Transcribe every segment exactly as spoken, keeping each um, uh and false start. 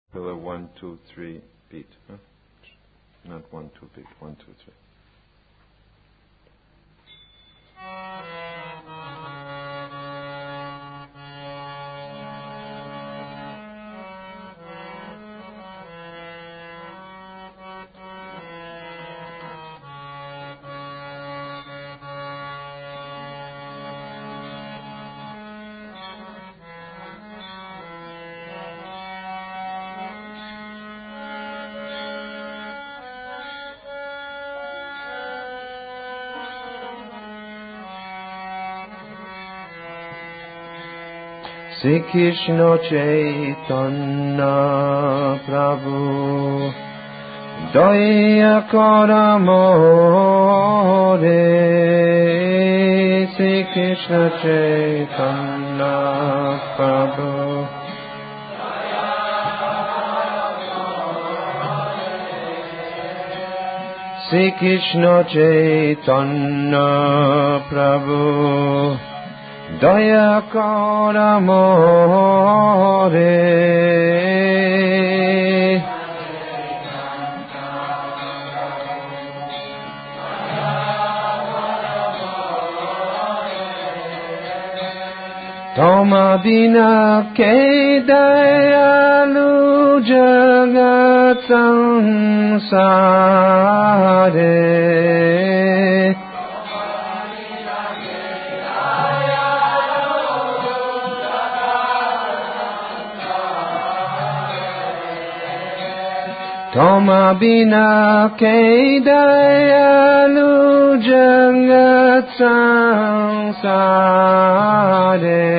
Pillar one, two, three, beat. Huh? Not one, two, beat. One, two, three. Sri Krishna Chaitanya Prabhu Daya Kara More Sri Krishna Chaitanya Prabhu Sri Krishna Chaitanya Prabhu Daya Kara More Toma Bina Ke Dayalu Jagat Sansare Toma Bina Ke Dayalu Jagat Sansare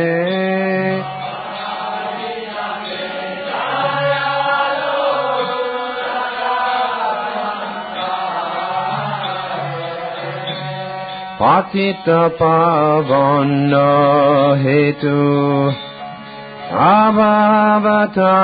Patita Pavana Hetu Abhavata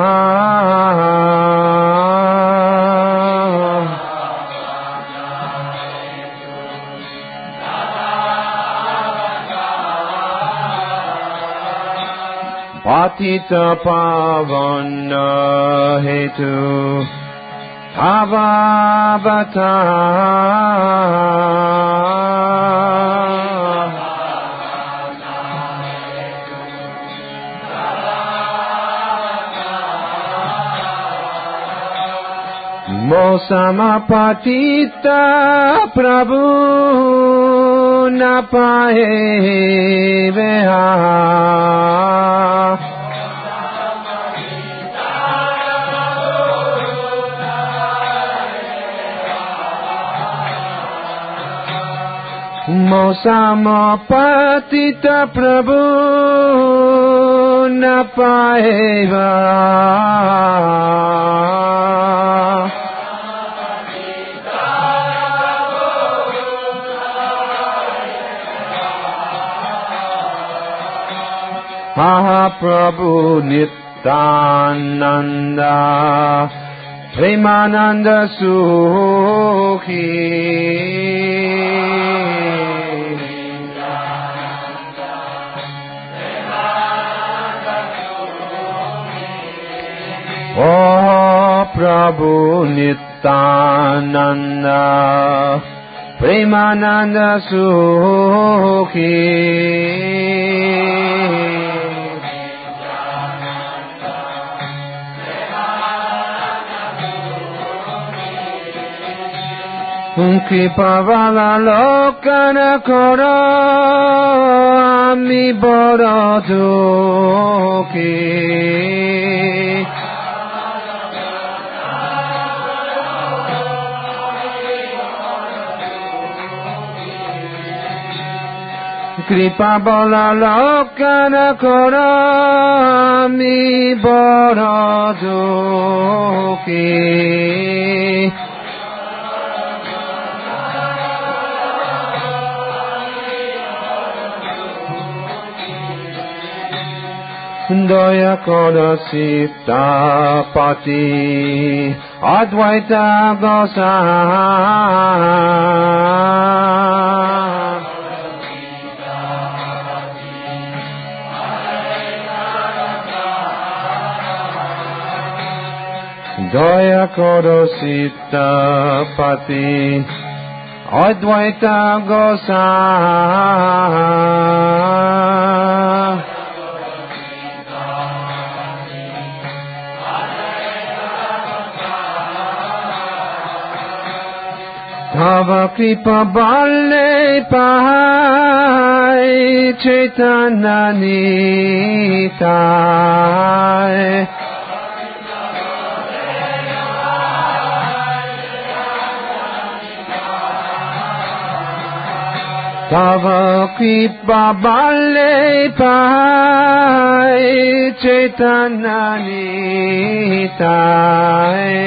Patita Pavana Hetu Abhavata Mosama Patita Prabhu Napahe Veha Mosama Patita Prabhu Napahe Veha Mahaprabhu Nityananda Premananda Sukhi Oh Prabhu Nityananda Premananda Sukhi Kripavala lokana kora ami boro dukhi Kripavala lokana kora ami boro dukhi Daya Kora Sita Pati Advaita Gosai Daya Koro Sitapati Advaita Gosai Tava Kripa Bale Pai Chaitanya Nitai Tava Kripa Bale Pai Chaitanya Nitai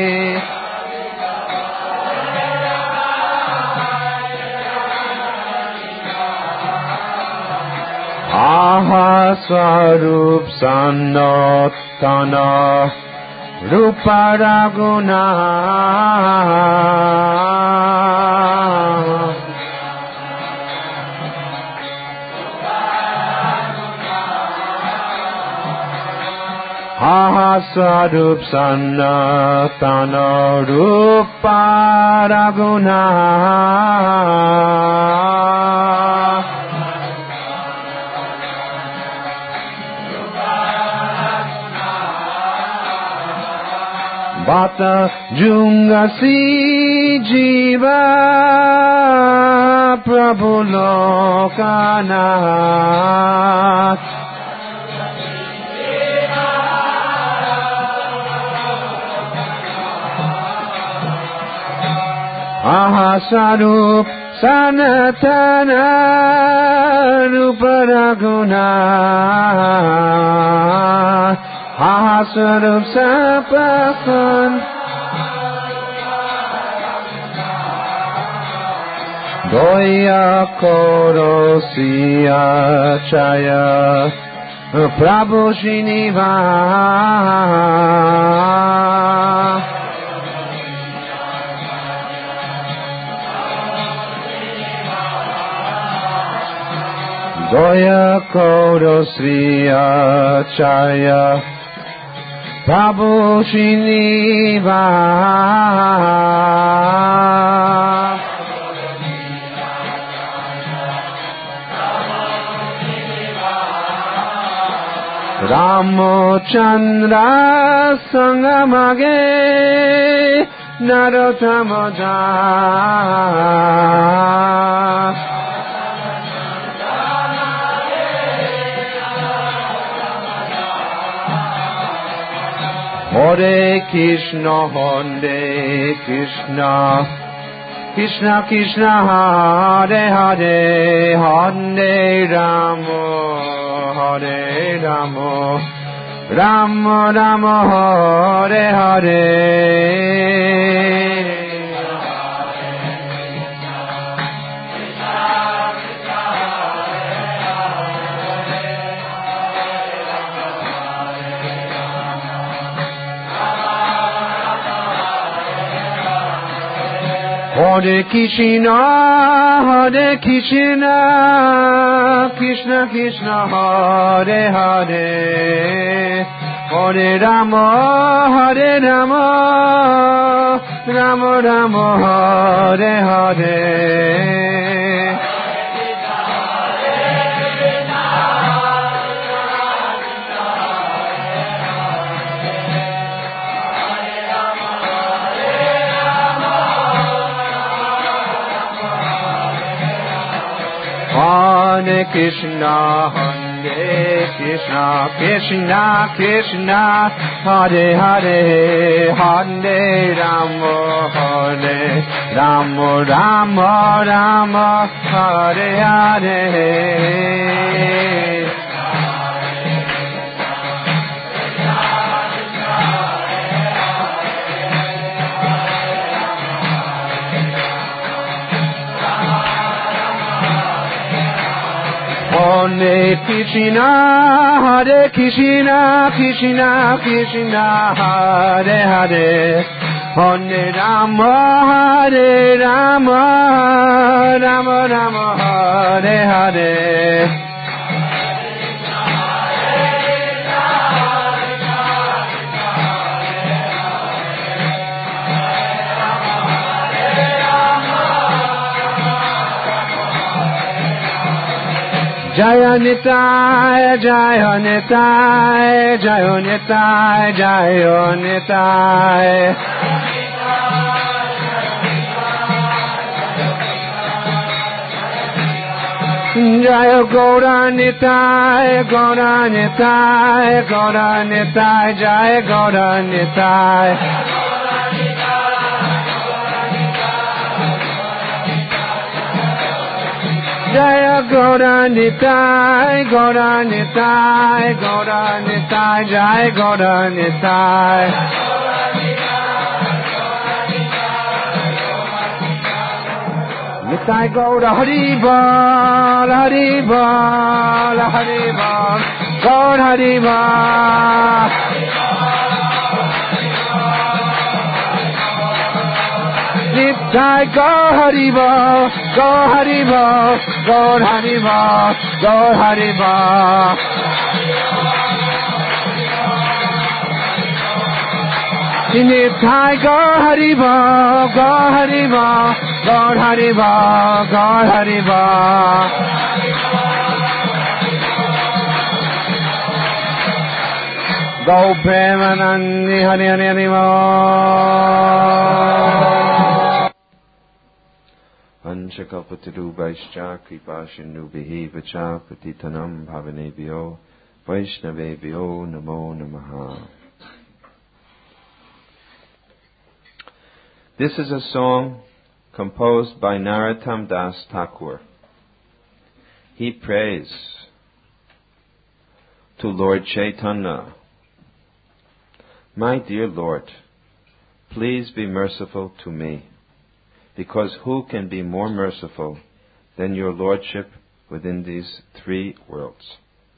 Aha Swarup Sanatana Rupa Raguna Aha Swarup Sanatana Rupa Raguna Bata Jungasi Jiva Prabhu Lokanath Aha Sarup Sanatana Rupa Raguna Aha Sarup Sapasan Doya Koro Siya Chaya Prabhu Shiniva Doya Koro Siya Chaya Prabhu Shiniva Ramachandra Sangamage Narottamaja Hare Krishna, Hare Krishna, Krishna Krishna, Hare Hare, Hare Rama, Hare Rama, Rama Rama, Hare Hare. Hare Krishna, Hare Krishna, Krishna Krishna, Hare Hare, Hare Rama, Hare Rama, Rama Rama, Hare Hare. Hare Krishna, Hare Krishna, Krishna Krishna, Hare Hare, Hare Rama, Hare Rama, Rama Rama, Hare Hare. Hare Krishna, Hare Krishna, Krishna Krishna, Hare Hare, Hare Rama, Hare Rama, Rama Rama, Hare Hare. Jaya Nitai, Jaya Nitai, Jaya Nitai, Jaya Nitai. Jaya Gaura Nitai, Gaura Nitai, Gaura Nitai, Jaya Gaura Nitai. Jaya Gaura Nitai, Gaura Nitai, Gaura Nitai, Jaya Gaura Nitai. Nitai Gaura Haribol, Haribol, Haribol, Gaur Haribol. Nitai Gaur Haribol, Gaur Haribol, Gaur Haribol, Gaur Haribol. Nitai Gaur Haribol, Gaur Haribol, Gaur Haribol, Gaur Haribol. Gaur Premanandi Hari Hari Haribol. Anshakapatirubhaischa kripashinubhihi vacha patitanam bhavanebhyo vaishnavebhyo namo namaha. This is a song composed by Narottam Das Thakur. He prays to Lord Chaitanya, "My dear Lord, please be merciful to me, because who can be more merciful than your Lordship within these three worlds?"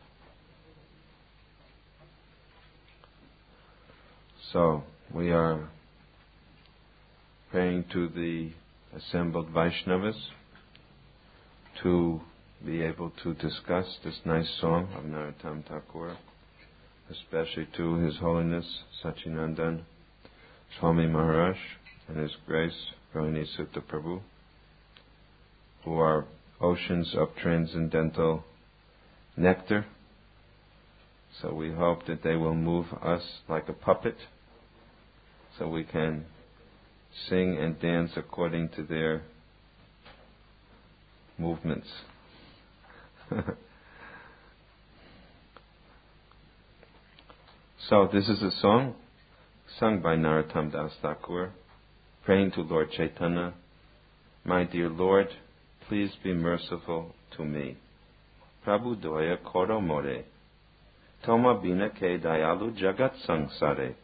So, we are praying to the assembled Vaishnavas to be able to discuss this nice song of Narottam Thakur, especially to His Holiness Sachinandan Swami Maharaj and His Grace Rohini Sutta Prabhu, who are oceans of transcendental nectar. So we hope that they will move us like a puppet, so we can sing and dance according to their movements. So this is a song sung by Narottam Das Thakur, praying to Lord Chaitanya, "My dear Lord, please be merciful to me. Prabhu doya koro more, toma bina ke dayalu jagat sangsare."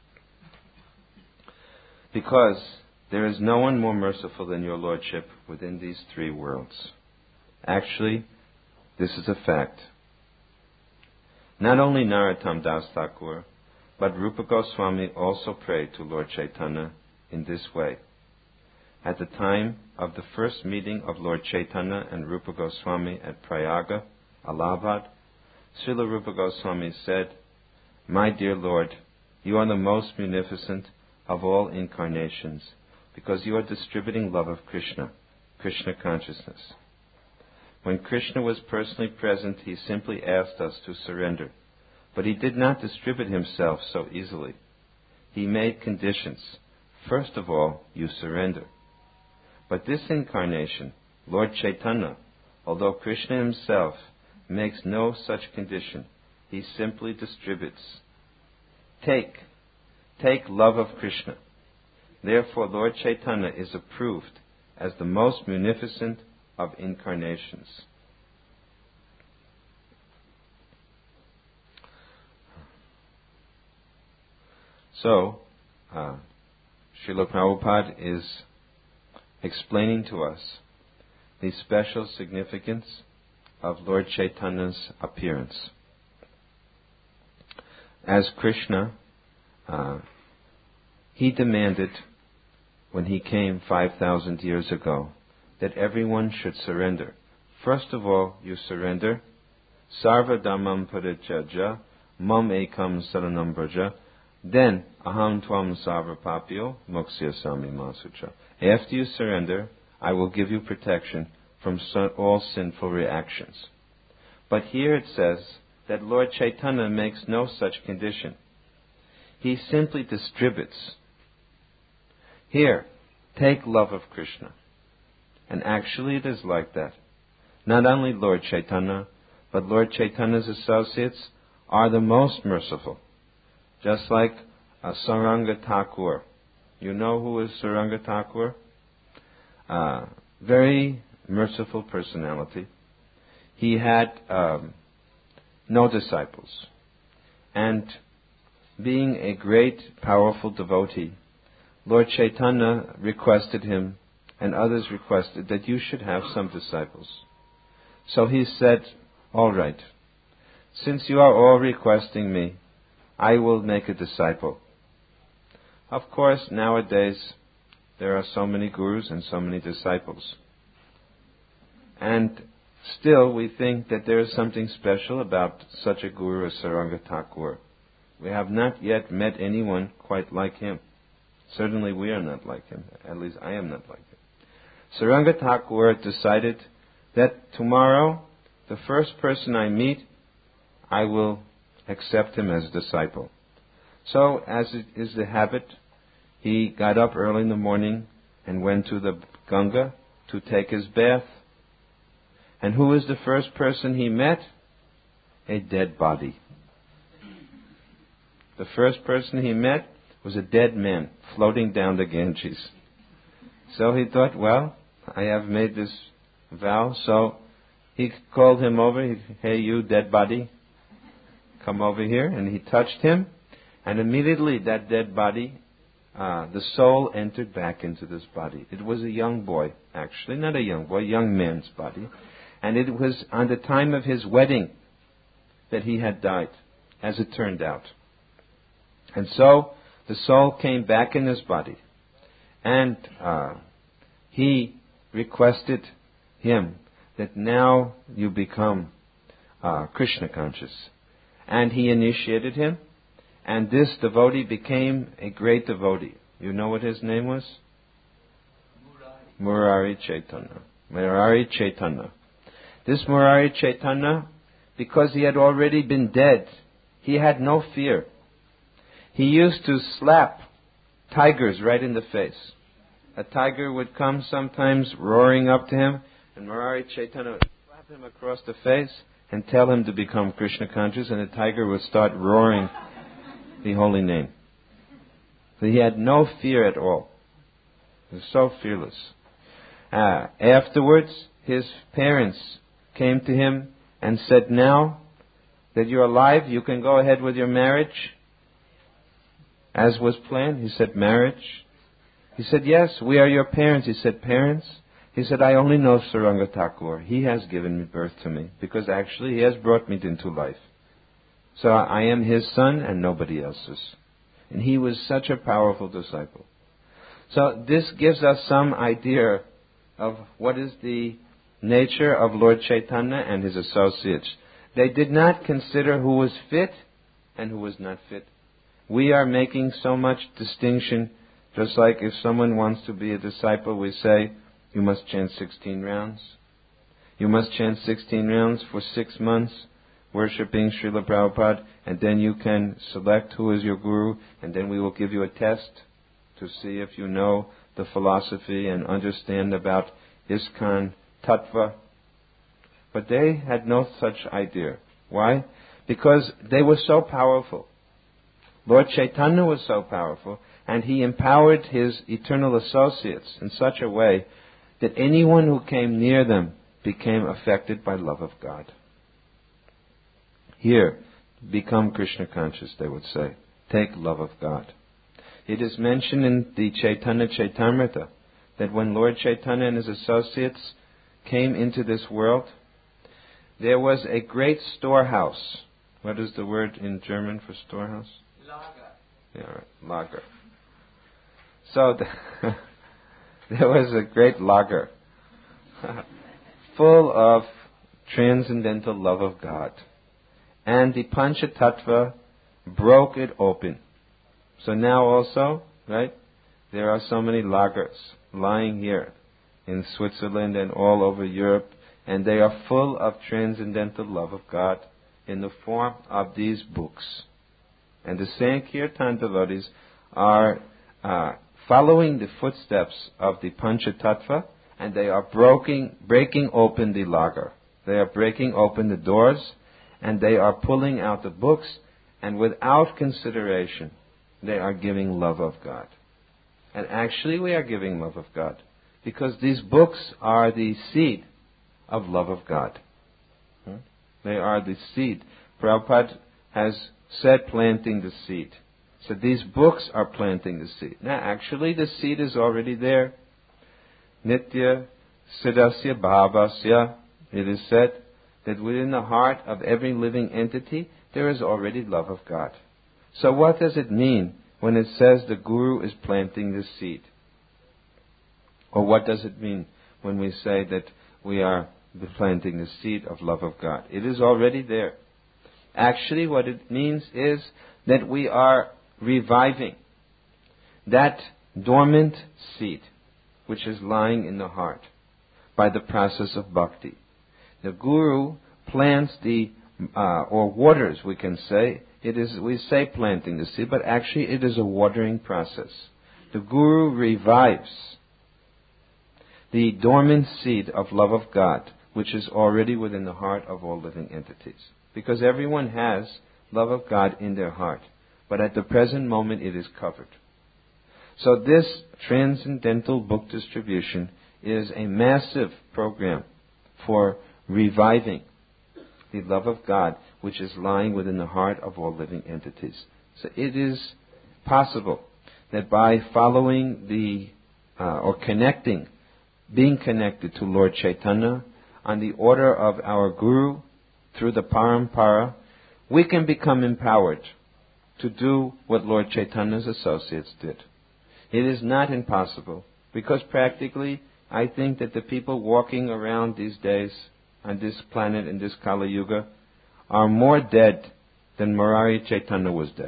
Because there is no one more merciful than your Lordship within these three worlds. Actually, this is a fact. Not only Narottam Das Thakur, but Rupa Goswami also prayed to Lord Chaitanya in this way. At the time of the first meeting of Lord Chaitanya and Rupa Goswami at Prayaga, Allahabad, Srila Rupa Goswami said, "My dear Lord, you are the most munificent of all incarnations, because you are distributing love of Krishna, Krishna consciousness. When Krishna was personally present, He simply asked us to surrender, but He did not distribute Himself so easily. He made conditions. First of all, you surrender. But this incarnation, Lord Chaitanya, although Krishna Himself makes no such condition, He simply distributes. Take, take love of Krishna. Therefore, Lord Chaitanya is approved as the most munificent of incarnations." So, uh, Srila Prabhupada is explaining to us the special significance of Lord Chaitanya's appearance. As Krishna, uh, He demanded, when He came five thousand years ago, that everyone should surrender. First of all, you surrender. Sarva dhammam parityaja, mam ekam saranam braja. Then, aham tvam sarva papyo, moksyasami masucha. After you surrender, I will give you protection from all sinful reactions. But here it says that Lord Chaitanya makes no such condition. He simply distributes. Here, take love of Krishna. And actually it is like that. Not only Lord Chaitanya, but Lord Chaitanya's associates are the most merciful. Just like uh, Saranga Thakur. You know who is Saranga Thakur? Uh, very merciful personality. He had um, no disciples. And being a great, powerful devotee, Lord Chaitanya requested him, and others requested, that you should have some disciples. So he said, all right, since you are all requesting me, I will make a disciple. Of course, nowadays, there are so many gurus and so many disciples. And still, we think that there is something special about such a guru as Saranga Thakur. We have not yet met anyone quite like him. Certainly we are not like him. At least I am not like him. Saranga Thakur decided that tomorrow, the first person I meet, I will accept him as a disciple. So, as it is the habit, he got up early in the morning and went to the Ganga to take his bath. And who was the first person he met? A dead body. The first person he met was a dead man floating down the Ganges. So he thought, well, I have made this vow. So he called him over. He, hey, you dead body, come over here. And he touched him. And immediately that dead body, uh, the soul entered back into this body. It was a young boy, actually. Not a young boy, young man's body. And it was on the time of his wedding that he had died, as it turned out. And so the soul came back in his body. And uh, he requested him that now you become uh, Krishna conscious. And he initiated him. And this devotee became a great devotee. You know what his name was? Murari Chaitanya. Murari Chaitanya. This Murari Chaitanya, because he had already been dead, he had no fear. He used to slap tigers right in the face. A tiger would come sometimes roaring up to him, and Murari Chaitanya would slap him across the face and tell him to become Krishna conscious, and the tiger would start roaring the holy name. So he had no fear at all. He was so fearless. Uh, afterwards, his parents came to him and said, now that you're alive, you can go ahead with your marriage as was planned. He said, marriage? He said, yes, we are your parents. He said, parents? He said, I only know Saranga Thakur. He has given me birth to me because actually he has brought me into life. So I am his son and nobody else's. And he was such a powerful disciple. So this gives us some idea of what is the nature of Lord Chaitanya and his associates. They did not consider who was fit and who was not fit. We are making so much distinction, just like if someone wants to be a disciple, we say, you must chant sixteen rounds. You must chant sixteen rounds for six months, worshipping Srila Prabhupada, and then you can select who is your guru, and then we will give you a test to see if you know the philosophy and understand about ISKCON Tattva. But they had no such idea. Why? Because they were so powerful. Lord Chaitanya was so powerful, and he empowered his eternal associates in such a way that anyone who came near them became affected by love of God. Here, become Krishna conscious, they would say. Take love of God. It is mentioned in the Chaitanya Chaitamrita that when Lord Chaitanya and his associates came into this world, there was a great storehouse. What is the word in German for storehouse? Lager. Yeah, right. Lager. So the there was a great lager full of transcendental love of God. And the Panchatattva broke it open. So now also, right, there are so many lagers lying here in Switzerland and all over Europe And they are full of transcendental love of God in the form of these books. And the Sankirtan devotees are uh, following the footsteps of the Panchatattva, and they are breaking, breaking open the lagar. They are breaking open the doors, and they are pulling out the books, and without consideration, they are giving love of God. And actually we are giving love of God, because these books are the seed of love of God. Hmm? They are the seed. Prabhupada has said planting the seed. So these books are planting the seed. Now actually the seed is already there. Nitya Siddhasya Bhavasya. It is said that within the heart of every living entity there is already love of God. So what does it mean when it says the Guru is planting the seed? Or what does it mean when we say that we are planting the seed of love of God? It is already there. Actually, what it means is that we are reviving that dormant seed which is lying in the heart by the process of bhakti. The Guru plants the, uh, or waters, we can say. It is, we say planting the seed, but actually it is a watering process. The Guru revives the dormant seed of love of God, which is already within the heart of all living entities. Because everyone has love of God in their heart, but at the present moment it is covered. So this transcendental book distribution is a massive program for reviving the love of God which is lying within the heart of all living entities. So it is possible that by following the, uh, or connecting, being connected to Lord Chaitanya on the order of our Guru through the Parampara, we can become empowered to do what Lord Chaitanya's associates did. It is not impossible, because practically I think that the people walking around these days on this planet in this Kali Yuga are more dead than Murari Chaitanya was dead.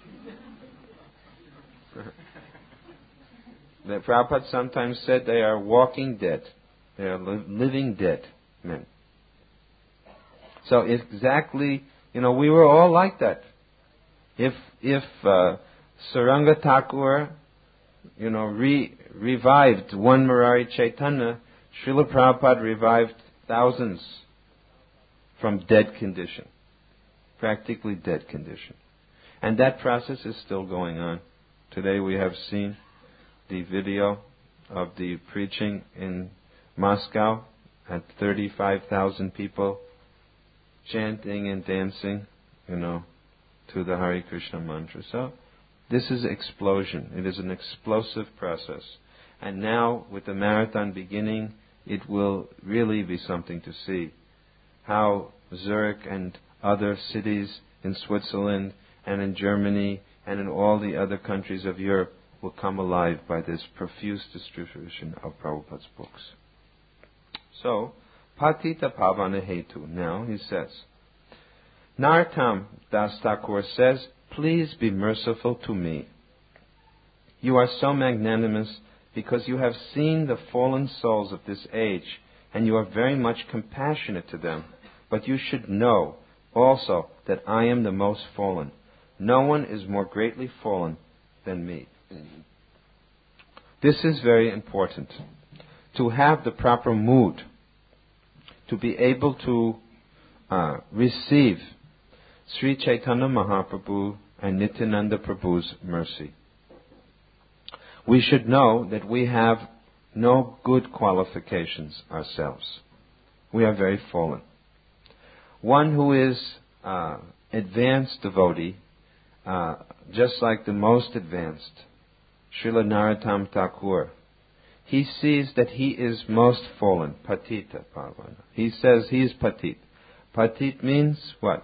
The Prabhupada sometimes said they are walking dead. They are li- living dead men. So exactly, you know, we were all like that. If if uh, Saranga Thakur, you know, re- revived one Murari Chaitanya, Srila Prabhupada revived thousands from dead condition, practically dead condition. And that process is still going on. Today we have seen the video of the preaching in Moscow at thirty-five thousand people chanting and dancing, you know, to the Hare Krishna mantra. So this is explosion. It is an explosive process. And now, with the marathon beginning, it will really be something to see. How Zurich and other cities in Switzerland and in Germany and in all the other countries of Europe will come alive by this profuse distribution of Prabhupada's books. So, Patita Pavana Hetu. Now, he says, Narottam Das Thakur says, please be merciful to me. You are so magnanimous because you have seen the fallen souls of this age, and you are very much compassionate to them. But you should know also that I am the most fallen. No one is more greatly fallen than me. This is very important. To have the proper mood, to be able to uh, receive Sri Chaitanya Mahaprabhu and Nityananda Prabhu's mercy. We should know that we have no good qualifications ourselves. We are very fallen. One who is uh, advanced devotee, uh, just like the most advanced, Srila Narottam Thakur, he sees that he is most fallen, patita pavana. He says he is patit. Patit means what?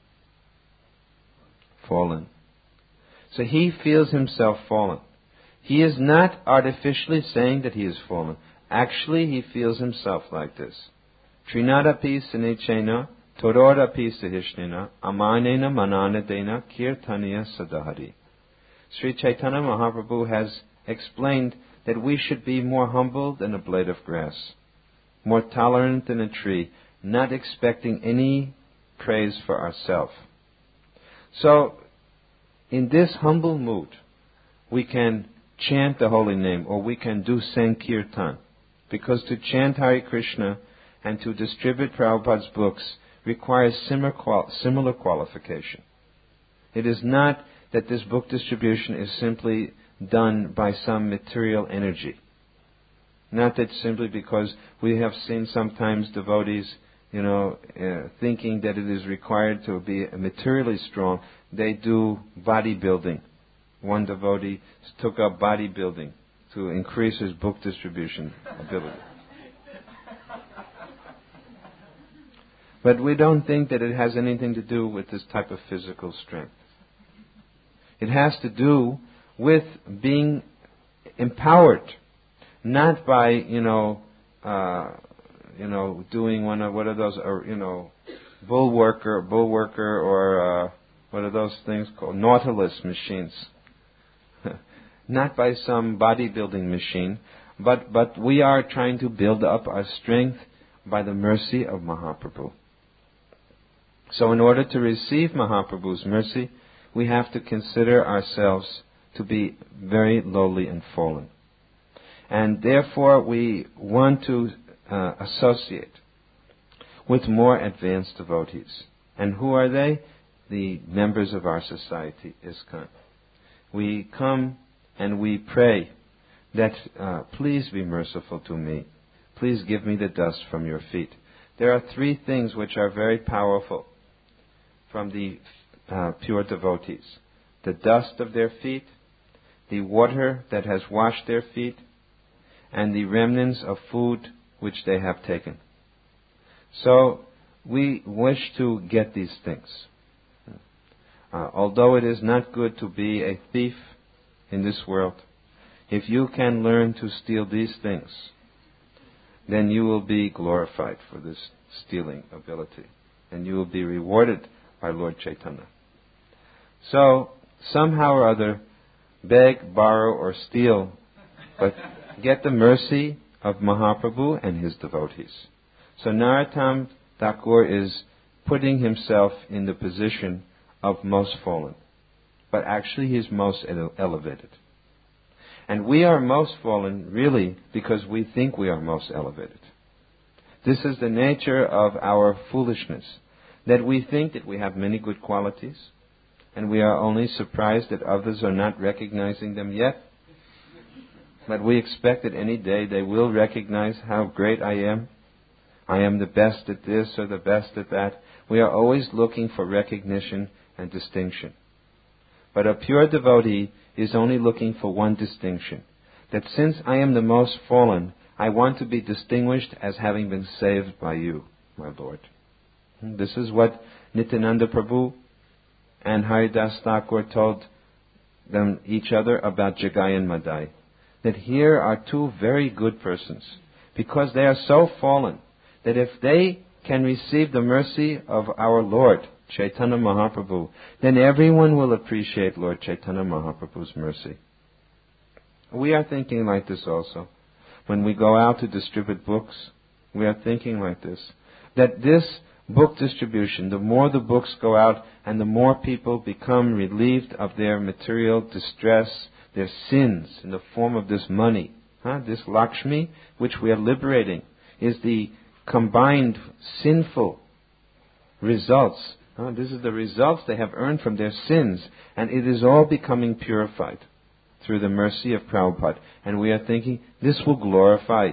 Fallen. So he feels himself fallen. He is not artificially saying that he is fallen. Actually, he feels himself like this. Trinadapi sinechena, torodapi sahishnena, amanena mananadena, kirtaniya sadahari. Sri Chaitanya Mahaprabhu has explained that we should be more humble than a blade of grass. more tolerant than a tree, not expecting any praise for ourselves. So, in this humble mood, we can chant the holy name, or we can do Sankirtan. Because to chant Hare Krishna and to distribute Prabhupada's books requires similar, qual- similar qualification. It is not that this book distribution is simply done by some material energy. Not that simply because we have seen sometimes devotees, you know, uh, thinking that it is required to be materially strong, they do bodybuilding. One devotee took up bodybuilding to increase his book distribution ability. But we don't think that it has anything to do with this type of physical strength. It has to do with being empowered, not by, you know, uh, you know, doing one of, what are those, or, you know, bull worker, bull worker, or uh, what are those things called? Nautilus machines. Not by some bodybuilding machine, but, but we are trying to build up our strength by the mercy of Mahaprabhu. So in order to receive Mahaprabhu's mercy, we have to consider ourselves to be very lowly and fallen. And therefore we want to uh, associate with more advanced devotees. And who are they? The members of our society, ISKCON. We come and we pray that uh, please be merciful to me. Please give me the dust from your feet. There are three things which are very powerful from the uh, pure devotees. The dust of their feet, the water that has washed their feet, and the remnants of food which they have taken. So we wish to get these things. Uh, although it is not good to be a thief in this world, if you can learn to steal these things, then you will be glorified for this stealing ability, and you will be rewarded by Lord Chaitanya. So, somehow or other, beg, borrow, or steal, but get the mercy of Mahaprabhu and his devotees. So Narottam Thakur is putting himself in the position of most fallen, but actually he is most ele- elevated. And we are most fallen really because we think we are most elevated. This is the nature of our foolishness, that we think that we have many good qualities, and we are only surprised that others are not recognizing them yet. But we expect that any day they will recognize how great I am. I am the best at this or the best at that. We are always looking for recognition and distinction. But a pure devotee is only looking for one distinction, that since I am the most fallen, I want to be distinguished as having been saved by you, my Lord. This is what Nityananda Prabhu and Haridas Thakur told them each other about Jagai and Madai. That here are two very good persons, because they are so fallen, that if they can receive the mercy of our Lord, Chaitanya Mahaprabhu, then everyone will appreciate Lord Chaitanya Mahaprabhu's mercy. We are thinking like this also. When we go out to distribute books, we are thinking like this. That this book distribution, the more the books go out and the more people become relieved of their material distress, their sins in the form of this money, huh? This Lakshmi, which we are liberating, is the combined sinful results. Huh? This is the results they have earned from their sins, and it is all becoming purified through the mercy of Prabhupada. And we are thinking, this will glorify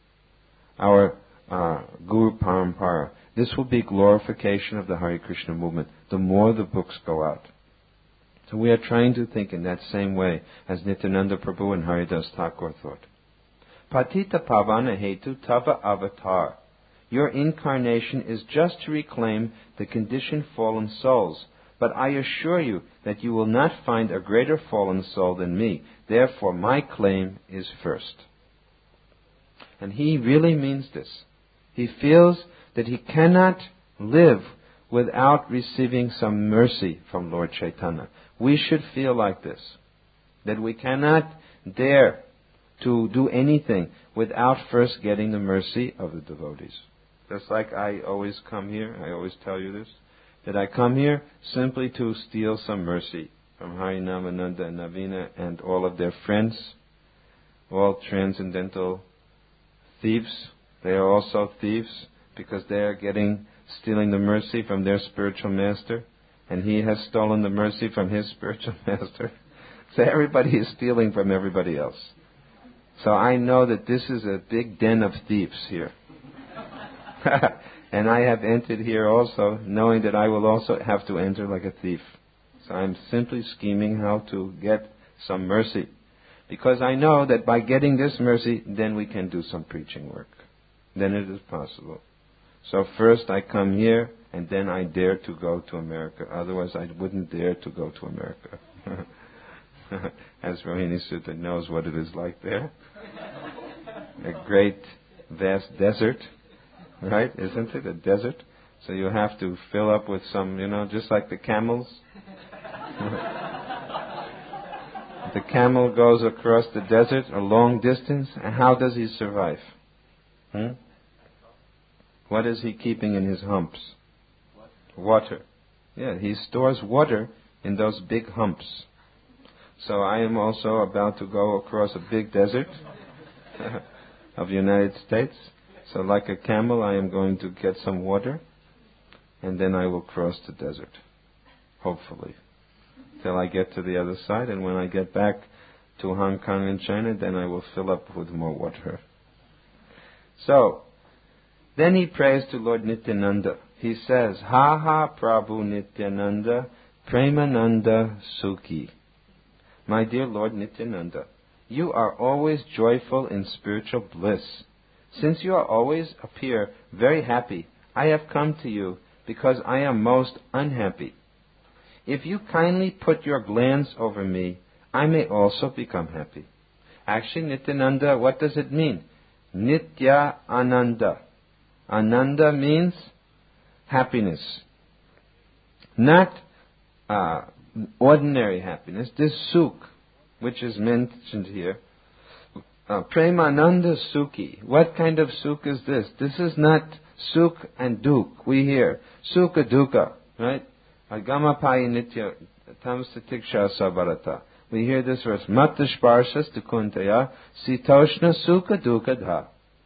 our uh, Guru Parampara. This will be glorification of the Hare Krishna movement, the more the books go out. So we are trying to think in that same way as Nityananda Prabhu and Haridas Thakur thought. Patita Pavana Hetu Tava Avatar. Your incarnation is just to reclaim the conditioned fallen souls, but I assure you that you will not find a greater fallen soul than me. Therefore, my claim is first. And he really means this. He feels that he cannot live without receiving some mercy from Lord Chaitanya. We should feel like this, that we cannot dare to do anything without first getting the mercy of the devotees. Just like I always come here, I always tell you this, that I come here simply to steal some mercy from Harinamananda and Navina and all of their friends, all transcendental thieves. They are also thieves because they are getting, stealing the mercy from their spiritual master, and he has stolen the mercy from his spiritual master. So everybody is stealing from everybody else. So I know that this is a big den of thieves here. And I have entered here also knowing that I will also have to enter like a thief. So I'm simply scheming how to get some mercy. Because I know that by getting this mercy, then we can do some preaching work. Then it is possible. So first I come here, and then I dare to go to America. Otherwise I wouldn't dare to go to America. As Rohini Sutta knows what it is like there. A great, vast desert. Right? Isn't it? A desert. So you have to fill up with some, you know, just like the camels. The camel goes across the desert a long distance, and how does he survive? Hmm? What is he keeping in his humps? Water. Yeah, he stores water in those big humps. So I am also about to go across a big desert of the United States. So like a camel, I am going to get some water, and then I will cross the desert, hopefully, till I get to the other side. And when I get back to Hong Kong and China, then I will fill up with more water. So, then he prays to Lord Nityananda. He says, Ha ha Prabhu Nityananda, Premananda Sukhi. My dear Lord Nityananda, you are always joyful in spiritual bliss. Since you are always appear very happy, I have come to you because I am most unhappy. If you kindly put your glance over me, I may also become happy. Actually, Nityananda, what does it mean? Nitya Ananda. Ananda means happiness. Not uh, ordinary happiness. This sukh, which is mentioned here, Uh, Premananda Sukhi. What kind of sukh is this? This is not sukh and dukh. We hear sukha dukha, right? Agamapayi nitya tamsatiksha sabarata. We hear this verse. Matta sparshas tukuntaya sitoshna sukha dukha dha.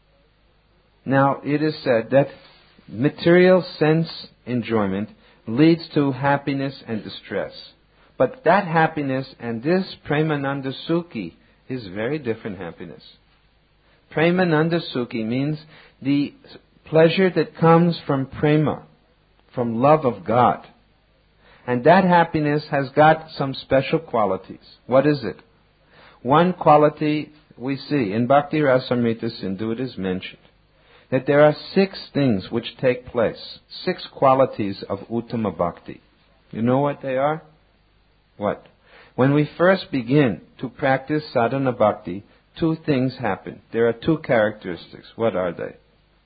Now it is said that material sense enjoyment leads to happiness and distress. But that happiness and this Premananda Sukhi is very different happiness. Premananda Sukhi means the pleasure that comes from prema, from love of God. And that happiness has got some special qualities. What is it? One quality we see in Bhakti Rasamrita Sindhu, it is mentioned that there are six things which take place, six qualities of Uttama Bhakti. You know what they are? What? When we first begin to practice sadhana bhakti, two things happen. There are two characteristics. What are they?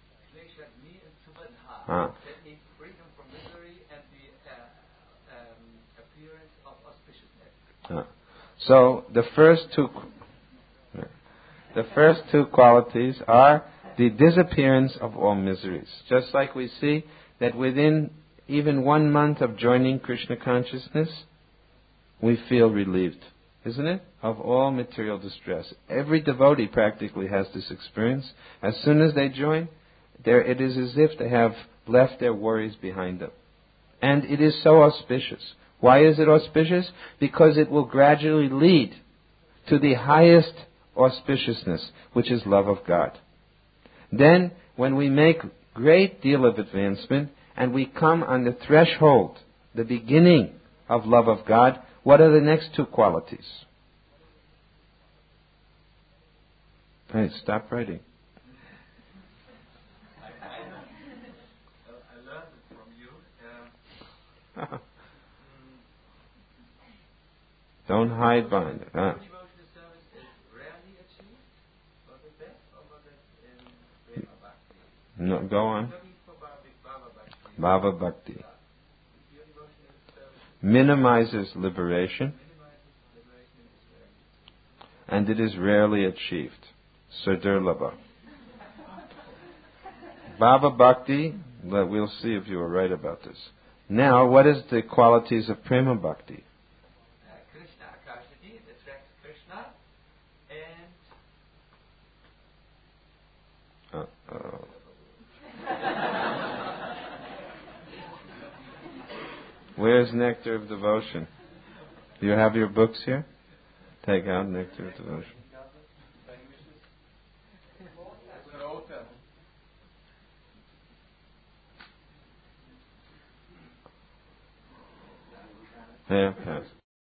Ah. That means freedom from misery and the uh, um, appearance of auspiciousness. Ah. So the first two, the first two qualities are the disappearance of all miseries. Just like we see that within even one month of joining Krishna consciousness, we feel relieved, isn't it? Of all material distress. Every devotee practically has this experience. As soon as they join, there it is as if they have left their worries behind them. And it is so auspicious. Why is it auspicious? Because it will gradually lead to the highest auspiciousness, which is love of God. Then, when we make great deal of advancement, and we come on the threshold, the beginning of love of God, what are the next two qualities? Hey, stop writing. I, I, I learned it from you. Uh, Don't hide behind it. Huh? devotional service is rarely achieved. Was it that, or was it in Prema Bhakti? No, go on. Looking for Bhava Bhakti. Bhava Bhakti. Your devotional service Minimizes liberation. minimizes liberation and despair. and it is rarely achieved. Surdurlabha. Bhava Bhakti, but we'll see if you were right about this. Now, what is the qualities of Prema Bhakti? Uh, Krishna Akashati, it attracts Krishna, and Uh-oh. Where's Nectar of Devotion? Do you have your books here? Take out Nectar of Devotion. Yeah, pass.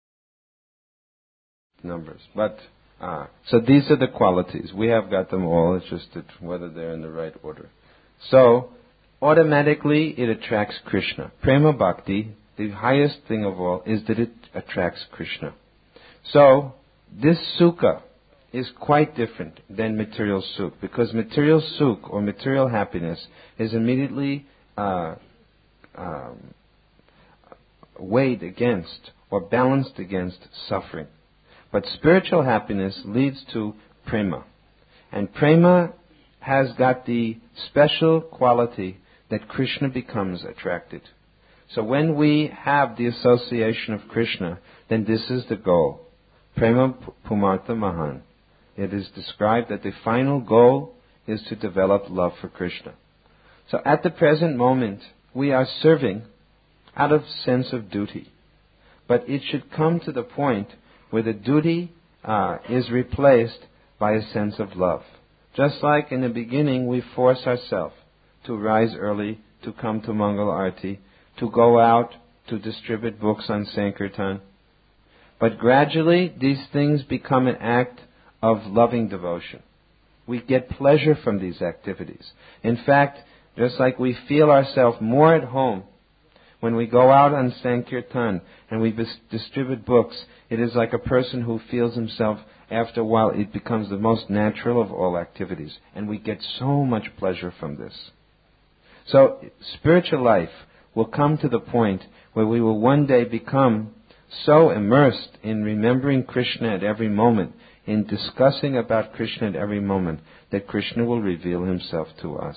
Numbers. But, ah, so these are the qualities. We have got them all. It's just that whether they're in the right order. So, automatically it attracts Krishna. Prema Bhakti, the highest thing of all, is that it attracts Krishna. So, this sukha is quite different than material sukh, because material sukh or material happiness is immediately uh, um, weighed against or balanced against suffering. But spiritual happiness leads to prema. And prema has got the special quality that Krishna becomes attracted. So when we have the association of Krishna, then this is the goal. Prema Pumartha Mahan. It is described that the final goal is to develop love for Krishna. So at the present moment, we are serving out of sense of duty. But it should come to the point where the duty uh, is replaced by a sense of love. Just like in the beginning we force ourselves to rise early, to come to Mangal Arati, to go out, to distribute books on Sankirtan. But gradually these things become an act of loving devotion. We get pleasure from these activities. In fact, just like we feel ourselves more at home when we go out on Sankirtan and we bis- distribute books, it is like a person who feels himself, after a while, it becomes the most natural of all activities. And we get so much pleasure from this. So, spiritual life will come to the point where we will one day become so immersed in remembering Krishna at every moment, in discussing about Krishna at every moment, that Krishna will reveal himself to us.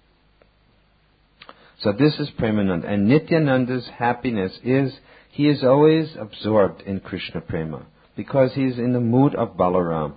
So this is Premananda. And Nityananda's happiness is, he is always absorbed in Krishna Prema, because he is in the mood of Balaram.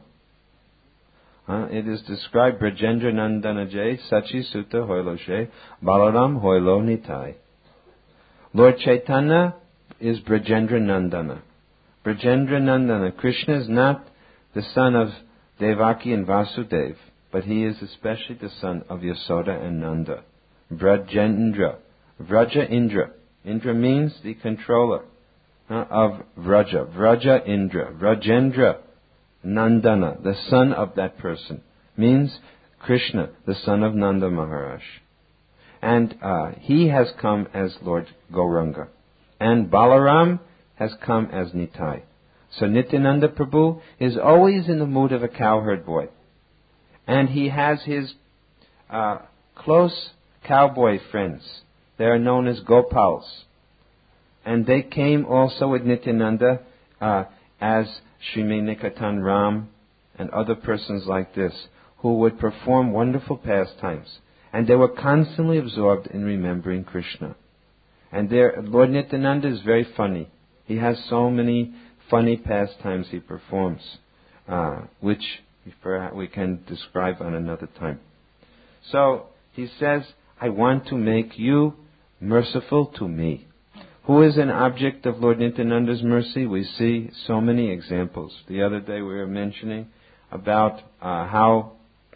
Uh, it is described, Brajendra Nandana Jay, Sachi Sutta Hoilo She, Balaram Hoilo Nitai. Lord Chaitanya is Brajendra Nandana. Brajendra Nandana. Krishna is not the son of Devaki and Vasudeva, but he is especially the son of Yasoda and Nanda. Brajendra. Vraja Indra. Indra means the controller uh, of Vraja. Vraja Indra. Vrajendra Nandana, the son of that person, means Krishna, the son of Nanda Maharaj. And uh, he has come as Lord Gauranga. And Balaram has come as Nitai. So Nityananda Prabhu is always in the mood of a cowherd boy. And he has his uh, close cowboy friends. They are known as Gopals. And they came also with Nityananda uh, as Srimi Nikatan Ram and other persons like this, who would perform wonderful pastimes. And they were constantly absorbed in remembering Krishna. And there, Lord Nityananda is very funny. He has so many funny pastimes he performs, uh, which we can describe on another time. So, he says, I want to make you merciful to me. Who is an object of Lord Nityananda's mercy? We see so many examples. The other day we were mentioning about uh, how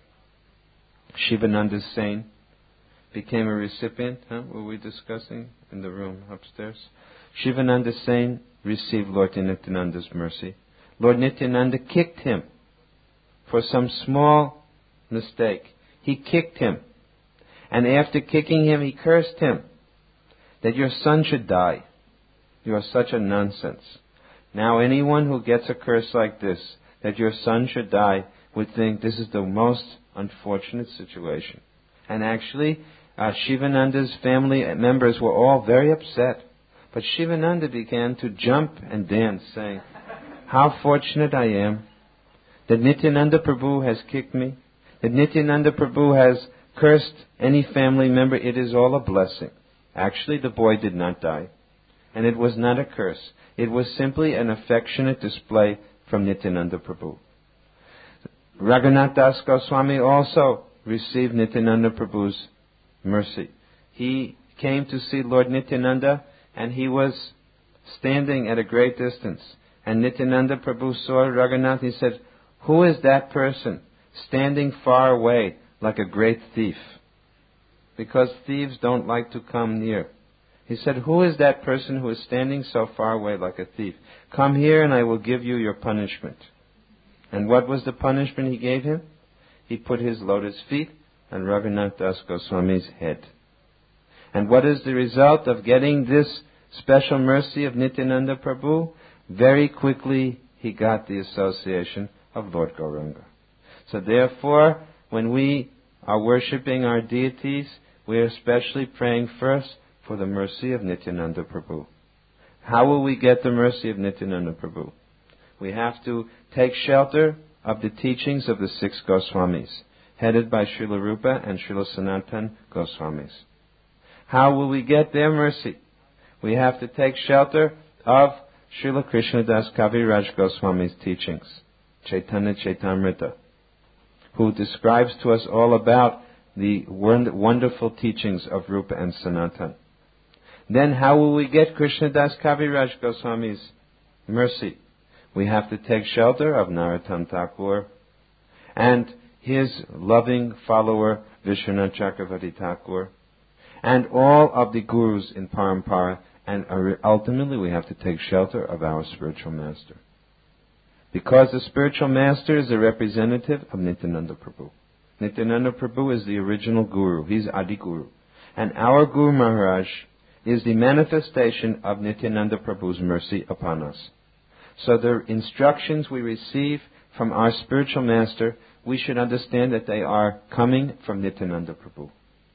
Shivananda Sain became a recipient. Huh? Were we discussing in the room upstairs? Shivananda Sain received Lord Nityananda's mercy. Lord Nityananda kicked him for some small mistake. He kicked him. And after kicking him, he cursed him that your son should die. You are such a nonsense. Now anyone who gets a curse like this, that your son should die, would think this is the most unfortunate situation. And actually, uh, Shivananda's family members were all very upset. But Shivananda began to jump and dance, saying, how fortunate I am that Nityananda Prabhu has kicked me, that Nityananda Prabhu has cursed any family member. It is all a blessing. Actually, the boy did not die. And it was not a curse. It was simply an affectionate display from Nityananda Prabhu. Raghunath Das Goswami also received Nityananda Prabhu's mercy. He came to see Lord Nityananda, and he was standing at a great distance. And Nityananda Prabhu saw Raghunath. He said, "Who is that person standing far away like a great thief?" Because thieves don't like to come near. He said, "Who is that person who is standing so far away like a thief? Come here and I will give you your punishment." And what was the punishment he gave him? He put his lotus feet on Raghunath Das Goswami's head. And what is the result of getting this special mercy of Nityananda Prabhu? Very quickly he got the association of Lord Gauranga. So therefore, when we are worshipping our deities, we are especially praying first for the mercy of Nityananda Prabhu. How will we get the mercy of Nityananda Prabhu? We have to take shelter of the teachings of the six Goswamis, headed by Srila Rupa and Srila Sanatana Goswamis. How will we get their mercy? We have to take shelter of Srila Krishnadas Kaviraj Goswami's teachings, Chaitanya Chaitamrita, who describes to us all about the wonderful teachings of Rupa and Sanatana. Then how will we get Krishnadas Kaviraj Goswami's mercy? We have to take shelter of Narottam Thakur and his loving follower Vishwanath Chakravarti Thakur and all of the gurus in Parampara, and ultimately we have to take shelter of our spiritual master. Because the spiritual master is a representative of Nityananda Prabhu. Nityananda Prabhu is the original guru. He's Adi Guru. And our Guru Maharaj is the manifestation of Nityananda Prabhu's mercy upon us. So the instructions we receive from our spiritual master, we should understand that they are coming from Nityananda Prabhu.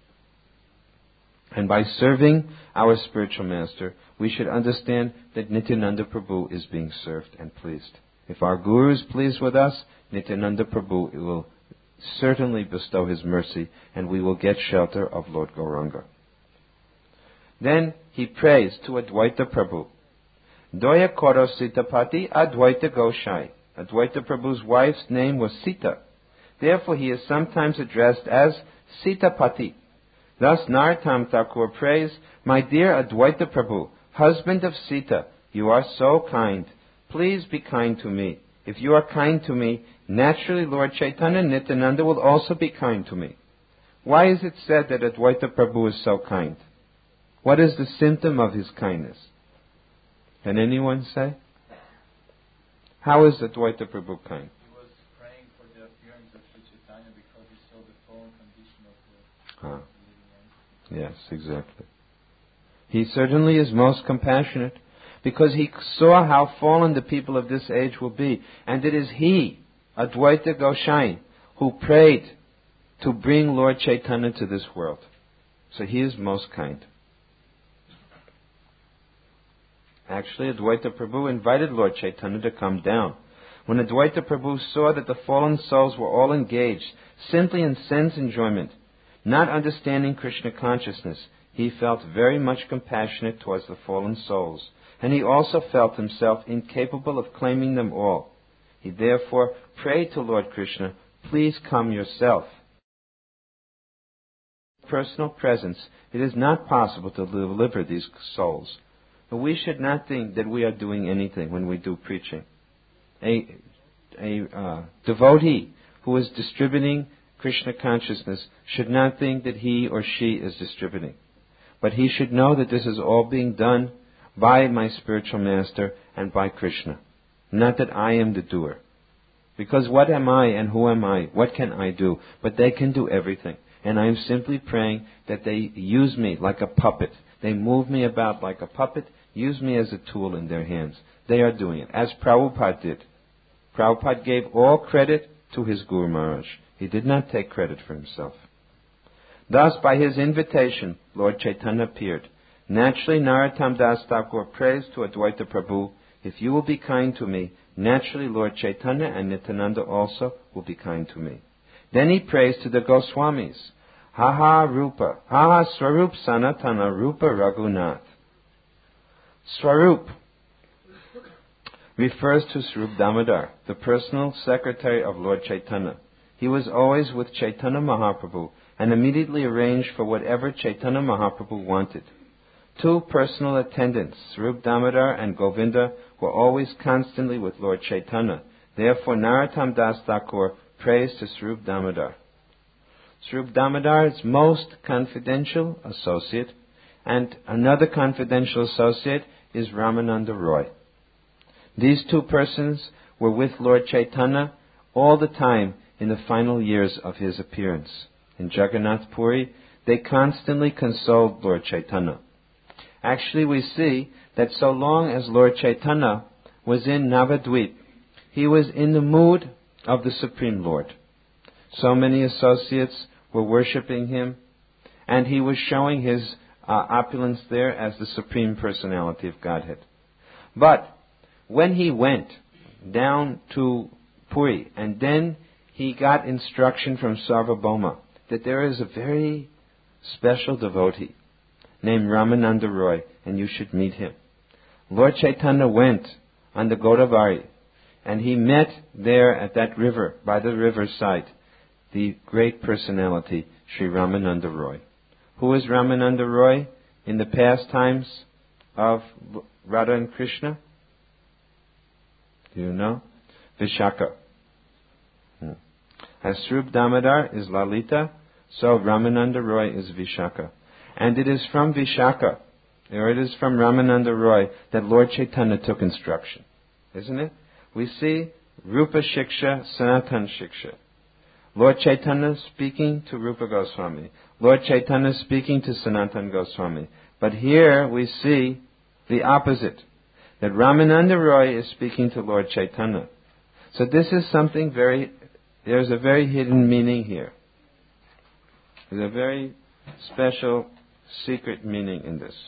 And by serving our spiritual master, we should understand that Nityananda Prabhu is being served and pleased. If our Guru is pleased with us, Nityananda Prabhu will certainly bestow his mercy, and we will get shelter of Lord Gauranga. Then he prays to Advaita Prabhu. Doya Koro Sitapati Advaita Goshai. Advaita Prabhu's wife's name was Sita. Therefore he is sometimes addressed as Sitapati. Thus Narottam Thakur prays, "My dear Advaita Prabhu, husband of Sita, you are so kind. Please be kind to me. If you are kind to me, naturally Lord Chaitanya Nityananda will also be kind to me." Why is it said that Advaita Prabhu is so kind? What is the symptom of his kindness? Can anyone say? How is Advaita Prabhu kind? He was praying for the appearance of Sri Chaitanya because he saw the fallen condition of the Ah. living Yes, exactly. He certainly is most compassionate because he saw how fallen the people of this age will be. And it is he, Advaita Goswami, who prayed to bring Lord Chaitanya to this world. So he is most kind. Actually, Advaita Prabhu invited Lord Chaitanya to come down. When Advaita Prabhu saw that the fallen souls were all engaged simply in sense enjoyment, not understanding Krishna consciousness, he felt very much compassionate towards the fallen souls, and he also felt himself incapable of claiming them all. He therefore prayed to Lord Krishna, "Please come yourself." Personal presence, it is not possible to deliver these souls. But we should not think that we are doing anything when we do preaching. A, a uh, devotee who is distributing Krishna consciousness should not think that he or she is distributing. But he should know that this is all being done by my spiritual master and by Krishna. Not that I am the doer. Because what am I and who am I? What can I do? But they can do everything. And I am simply praying that they use me like a puppet. They move me about like a puppet, use me as a tool in their hands. They are doing it, as Prabhupada did. Prabhupada gave all credit to his Guru Maharaj. He did not take credit for himself. Thus, by his invitation, Lord Chaitanya appeared. Naturally, Narottam Das Thakur prays to Advaita Prabhu, "If you will be kind to me, naturally Lord Chaitanya and Nityananda also will be kind to me. Then he prays to the Goswamis. Ha ha Rupa, ha ha Swarup Sanatana Rupa Raghunath. Swarup refers to Swarup Damodar, the personal secretary of Lord Chaitanya. He was always with Chaitanya Mahaprabhu and immediately arranged for whatever Chaitanya Mahaprabhu wanted. Two personal attendants, Swarup Damodar and Govinda, were always constantly with Lord Chaitanya. Therefore, Narottam Das Thakur prays to Swarup Damodar. Swarup Damodar's most confidential associate, and another confidential associate is Ramananda Roy. These two persons were with Lord Chaitanya all the time in the final years of his appearance. In Jagannath Puri, they constantly consoled Lord Chaitanya. Actually, we see that so long as Lord Chaitanya was in Navadvip, he was in the mood of the Supreme Lord. So many associates were worshipping him, and he was showing his uh, opulence there as the Supreme Personality of Godhead. But when he went down to Puri, and then he got instruction from Sarvabhauma that there is a very special devotee named Ramananda Roy, and you should meet him. Lord Chaitanya went on the Godavari, and he met there at that river, by the riverside, the great personality, Sri Ramananda Roy. Who is Ramananda Roy in the pastimes of Radha and Krishna? Do you know? Vishaka. Hmm. As Swarup Damodar is Lalita, so Ramananda Roy is Vishaka. And it is from Vishaka, or it is from Ramananda Roy, that Lord Chaitanya took instruction. Isn't it? We see Rupa Shiksha, Sanatan Shiksha. Lord Chaitanya speaking to Rupa Goswami. Lord Chaitanya speaking to Sanatan Goswami. But here we see the opposite, that Ramananda Roy is speaking to Lord Chaitanya. So this is something very, there's a very hidden meaning here. There's a very special, secret meaning in this.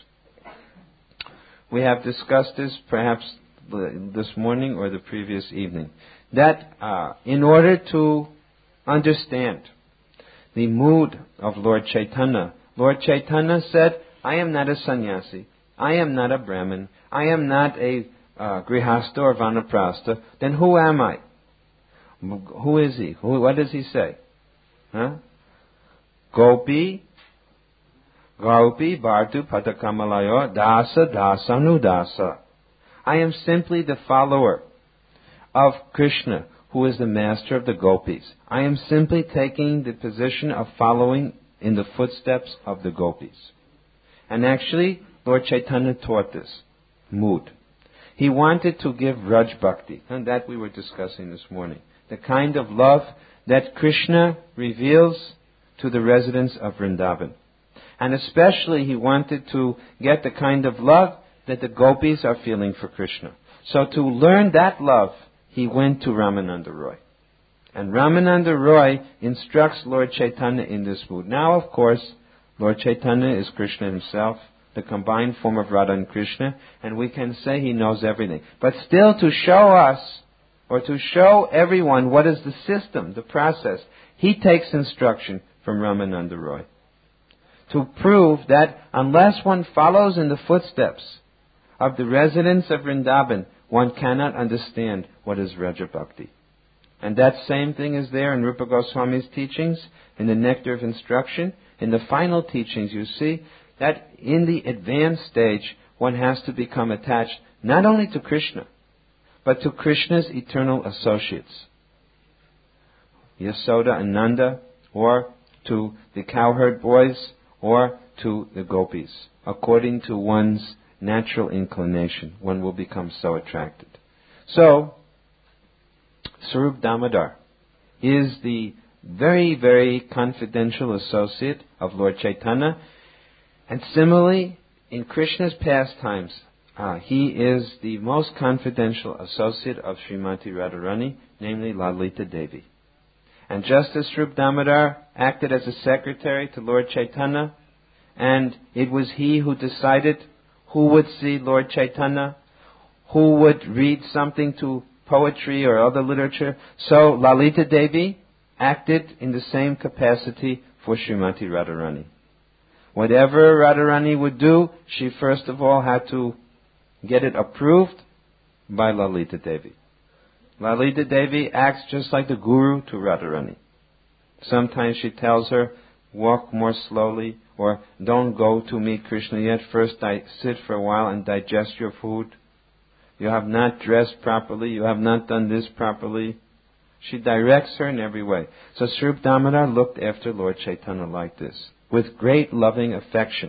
We have discussed this perhaps this morning or the previous evening, that uh, in order to understand the mood of Lord Chaitanya, Lord Chaitanya said, I am not a sannyasi, I am not a Brahmin, I am not a uh, grihastha or vanaprastha, then who am I? Who is he? Who, what does he say? Huh? Gopi, Gaupi, Bhartu, Patakamalayo, Dasa, Dasanu, Dasa. I am simply the follower of Krishna, who is the master of the gopis. I am simply taking the position of following in the footsteps of the gopis. And actually, Lord Chaitanya taught this mood. He wanted to give Raj Bhakti, and that we were discussing this morning. The kind of love that Krishna reveals to the residents of Vrindavan. And especially he wanted to get the kind of love that the gopis are feeling for Krishna. So to learn that love, he went to Ramananda Roy. And Ramananda Roy instructs Lord Chaitanya in this mood. Now, of course, Lord Chaitanya is Krishna himself, the combined form of Radha and Krishna, and we can say he knows everything. But still, to show us, or to show everyone what is the system, the process, he takes instruction from Ramananda Roy. To prove that unless one follows in the footsteps of the residents of Vrindavan, one cannot understand what is Raja Bhakti. And that same thing is there in Rupa Goswami's teachings, in the Nectar of Instruction. In the final teachings, you see that in the advanced stage, one has to become attached not only to Krishna, but to Krishna's eternal associates. Yasoda and Nanda, or to the cowherd boys, or to the gopis. According to one's natural inclination, one will become so attracted. So, Swarup Damodar is the very, very confidential associate of Lord Chaitanya. And similarly, in Krishna's pastimes, uh, he is the most confidential associate of Srimati Radharani, namely Lalita Devi. And just as Swarup Damodar acted as a secretary to Lord Chaitanya, and it was he who decided who would see Lord Chaitanya, who would read something to poetry or other literature. So Lalita Devi acted in the same capacity for Srimati Radharani. Whatever Radharani would do, she first of all had to get it approved by Lalita Devi. Lalita Devi acts just like the guru to Radharani. Sometimes she tells her, walk more slowly, or don't go to meet Krishna yet. First di- sit for a while and digest your food. You have not dressed properly. You have not done this properly. She directs her in every way. So Sri Rupa Damodar looked after Lord Chaitanya like this, with great loving affection.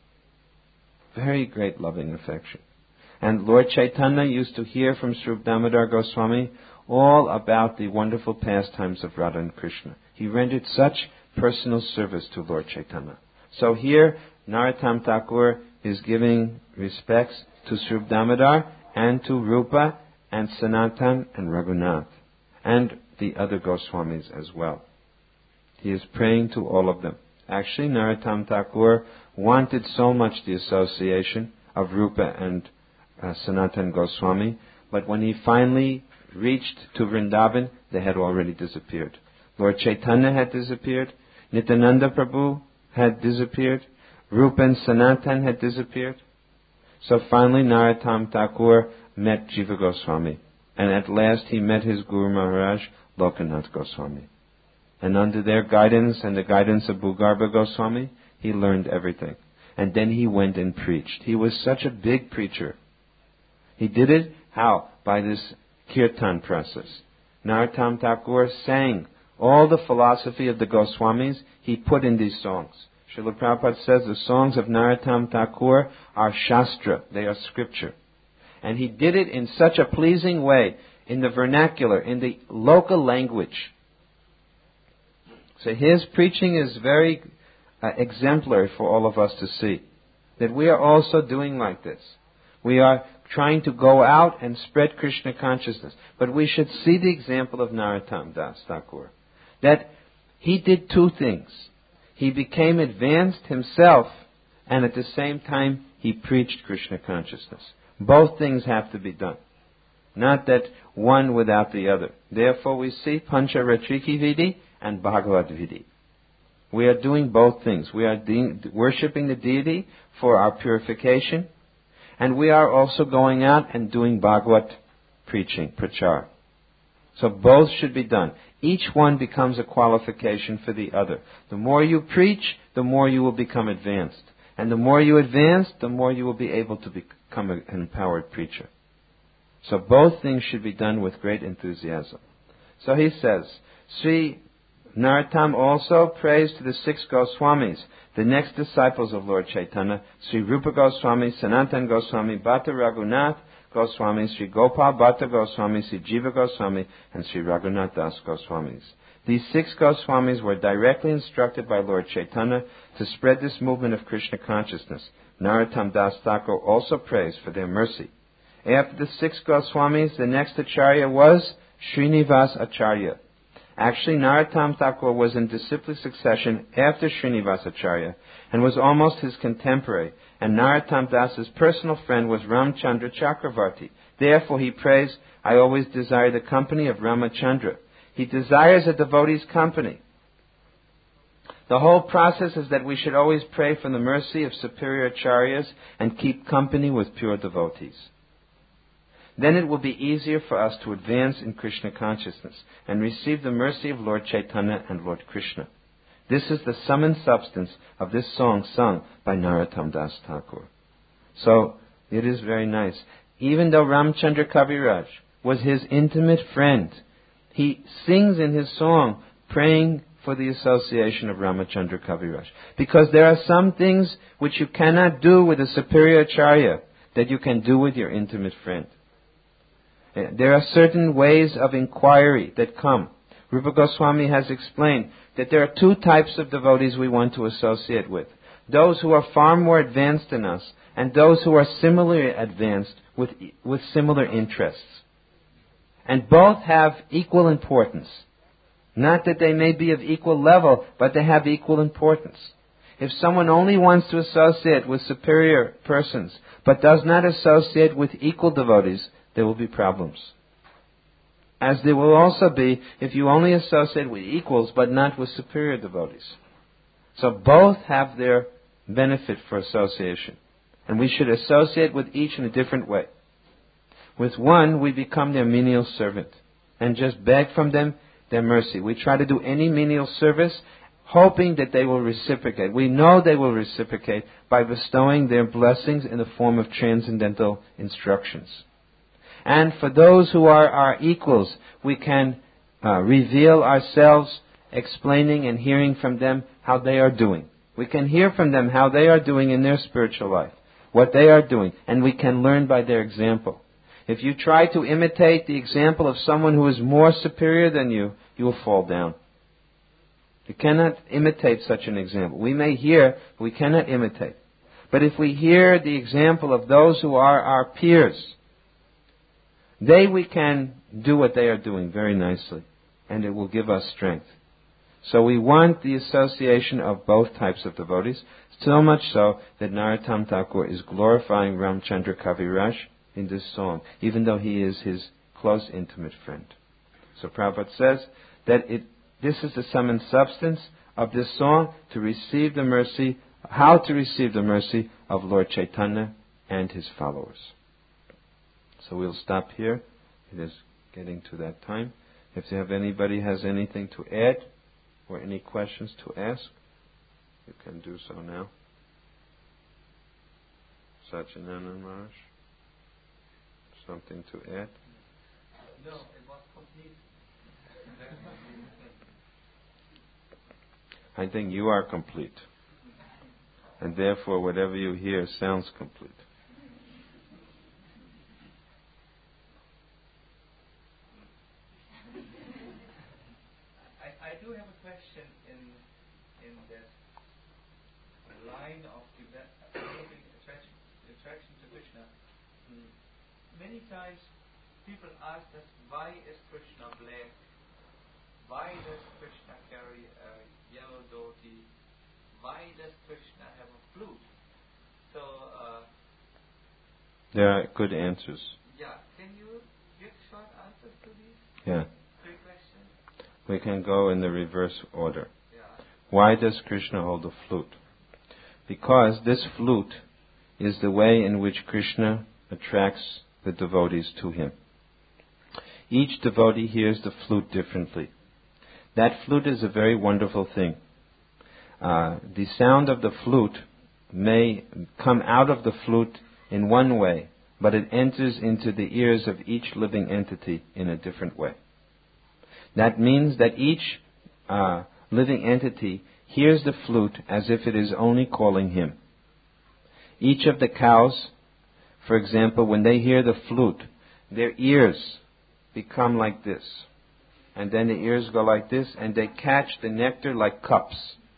Very great loving affection. And Lord Chaitanya used to hear from Sri Rupa Damodar Goswami all about the wonderful pastimes of Radha and Krishna. He rendered such personal service to Lord Chaitanya. So here, Narottam Thakur is giving respects to Sri Rupa Damodar and to Rupa and Sanatan and Raghunath and the other Goswamis as well. He is praying to all of them. Actually, Narottam Thakur wanted so much the association of Rupa and uh, Sanatan Goswami, but when he finally reached to Vrindavan, they had already disappeared. Lord Chaitanya had disappeared, Nityananda Prabhu had disappeared, Rupa and Sanatan had disappeared. So finally Narottam Thakur met Jiva Goswami, and at last he met his Guru Maharaj, Lokanath Goswami. And under their guidance and the guidance of Bhugarbha Goswami, he learned everything. And then he went and preached. He was such a big preacher. He did it, how? By this kirtan process. Narottam Thakur sang all the philosophy of the Goswamis, he put in these songs. Srila Prabhupada says the songs of Narottam Thakur are Shastra, they are scripture. And he did it in such a pleasing way, in the vernacular, in the local language. So his preaching is very uh, exemplary for all of us to see. That we are also doing like this. We are trying to go out and spread Krishna consciousness. But we should see the example of Narottam Das Thakur. That he did two things. He became advanced himself, and at the same time he preached Krishna consciousness. Both things have to be done. Not that one without the other. Therefore we see Pancha Ratriki Vidi and Bhagavad Vidi. We are doing both things. We are de- worshipping the deity for our purification, and we are also going out and doing Bhagavad preaching, prachar. So both should be done. Each one becomes a qualification for the other. The more you preach, the more you will become advanced. And the more you advance, the more you will be able to become an empowered preacher. So both things should be done with great enthusiasm. So he says, Sri Narottam also prays to the six Goswamis, the next disciples of Lord Chaitanya, Sri Rupa Goswami, Sanatan Goswami, Bhatta Raghunath Goswami, Sri Gopal Bhatta Goswami, Sri Jiva Goswami, and Sri Raghunath Das Goswamis. These six Goswamis were directly instructed by Lord Chaitanya to spread this movement of Krishna consciousness. Narottam Das Thakur also prays for their mercy. After the six Goswamis, the next Acharya was Srinivas Acharya. Actually, Narottam Thakur was in disciplic succession after Srinivas Acharya and was almost his contemporary. And Narottam Das's personal friend was Ramchandra Chakravarti. Therefore he prays, I always desire the company of Ramachandra. He desires a devotee's company. The whole process is that we should always pray for the mercy of superior acharyas and keep company with pure devotees. Then it will be easier for us to advance in Krishna consciousness and receive the mercy of Lord Chaitanya and Lord Krishna. This is the sum and substance of this song sung by Narottam Das Thakur. So, it is very nice. Even though Ramchandra Kaviraj was his intimate friend, he sings in his song praying for the association of Ramachandra Kaviraj. Because there are some things which you cannot do with a superior acharya that you can do with your intimate friend. There are certain ways of inquiry that come. Rupa Goswami has explained that there are two types of devotees we want to associate with. Those who are far more advanced than us, and those who are similarly advanced with, with similar interests. And both have equal importance. Not that they may be of equal level, but they have equal importance. If someone only wants to associate with superior persons, but does not associate with equal devotees, there will be problems. as there will also be if you only associate with equals but not with superior devotees. So both have their benefit for association. And we should associate with each in a different way. With one, we become their menial servant and just beg from them their mercy. We try to do any menial service hoping that they will reciprocate. We know they will reciprocate by bestowing their blessings in the form of transcendental instructions. And for those who are our equals, we can uh, reveal ourselves, explaining and hearing from them how they are doing. We can hear from them how they are doing in their spiritual life, what they are doing, and we can learn by their example. If you try to imitate the example of someone who is more superior than you, you will fall down. You cannot imitate such an example. We may hear, but we cannot imitate. But if we hear the example of those who are our peers, they we can do what they are doing very nicely, and it will give us strength. So we want the association of both types of devotees, so much so that Narottam Thakur is glorifying Ramchandra Kaviraj in this song, even though he is his close, intimate friend. So Prabhupada says that it, this is the sum and substance of this song, to receive the mercy, how to receive the mercy of Lord Chaitanya and his followers. So we'll stop here. It is getting to that time. If you have anybody has anything to add or any questions to ask, you can do so now. Satyananda Maharaj, something to add? No, it was complete. I think you are complete. And therefore whatever you hear sounds complete. I, I do have a question in in that line of developing attraction, attraction to Krishna. Mm. Many times people ask us, why is Krishna black? Why does Krishna carry a yellow dhoti? Why does Krishna have a flute? So, uh, there are good answers. Yeah, can you give short answers to these Yeah. three questions? We can go in the reverse order. Yeah. Why does Krishna hold a flute? Because this flute is the way in which Krishna attracts the devotees to him. Each devotee hears the flute differently. That flute is a very wonderful thing. Uh, the sound of the flute may come out of the flute in one way, but it enters into the ears of each living entity in a different way. That means that each uh, living entity hears the flute as if it is only calling him. Each of the cows, for example, when they hear the flute, their ears become like this. And then the ears go like this, and they catch the nectar like cups.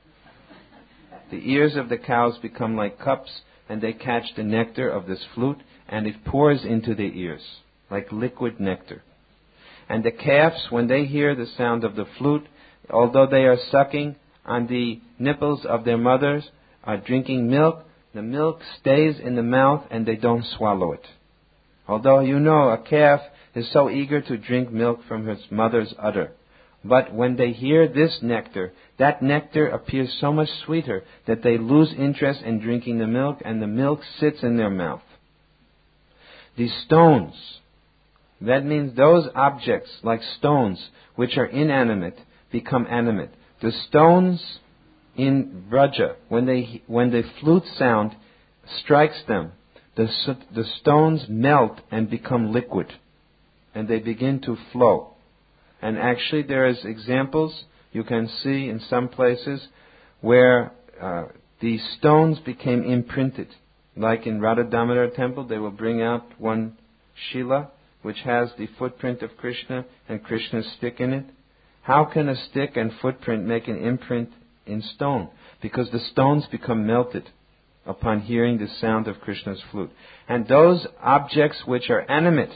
The ears of the cows become like cups, and they catch the nectar of this flute, and it pours into their ears, like liquid nectar. And the calves, when they hear the sound of the flute, although they are sucking on the nipples of their mothers, are drinking milk, the milk stays in the mouth and they don't swallow it. Although you know a calf is so eager to drink milk from his mother's udder. But when they hear this nectar, that nectar appears so much sweeter that they lose interest in drinking the milk, and the milk sits in their mouth. These stones, that means those objects like stones which are inanimate become animate. The stones in Braja, when they when the flute sound strikes them, the the stones melt and become liquid, and they begin to flow. And actually, there is examples you can see in some places where uh, the stones became imprinted. Like in Radha Damodar temple, they will bring out one Shila which has the footprint of Krishna and Krishna's stick in it. How can a stick and footprint make an imprint in stone? Because the stones become melted upon hearing the sound of Krishna's flute. And those objects which are animate,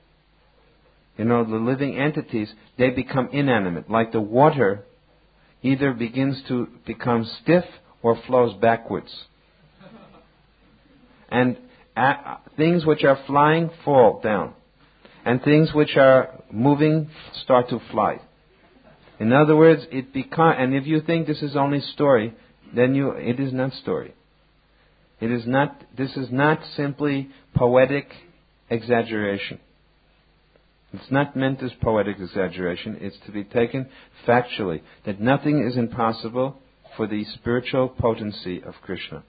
you know, the living entities, they become inanimate. Like the water either begins to become stiff or flows backwards. And uh, things which are flying fall down. and things which are moving start to fly. In other words, it become, and if you think this is only story, then you, it is not story. It is not, this is not simply poetic exaggeration. It's not meant as poetic exaggeration. It's to be taken factually, that nothing is impossible for the spiritual potency of Krishna.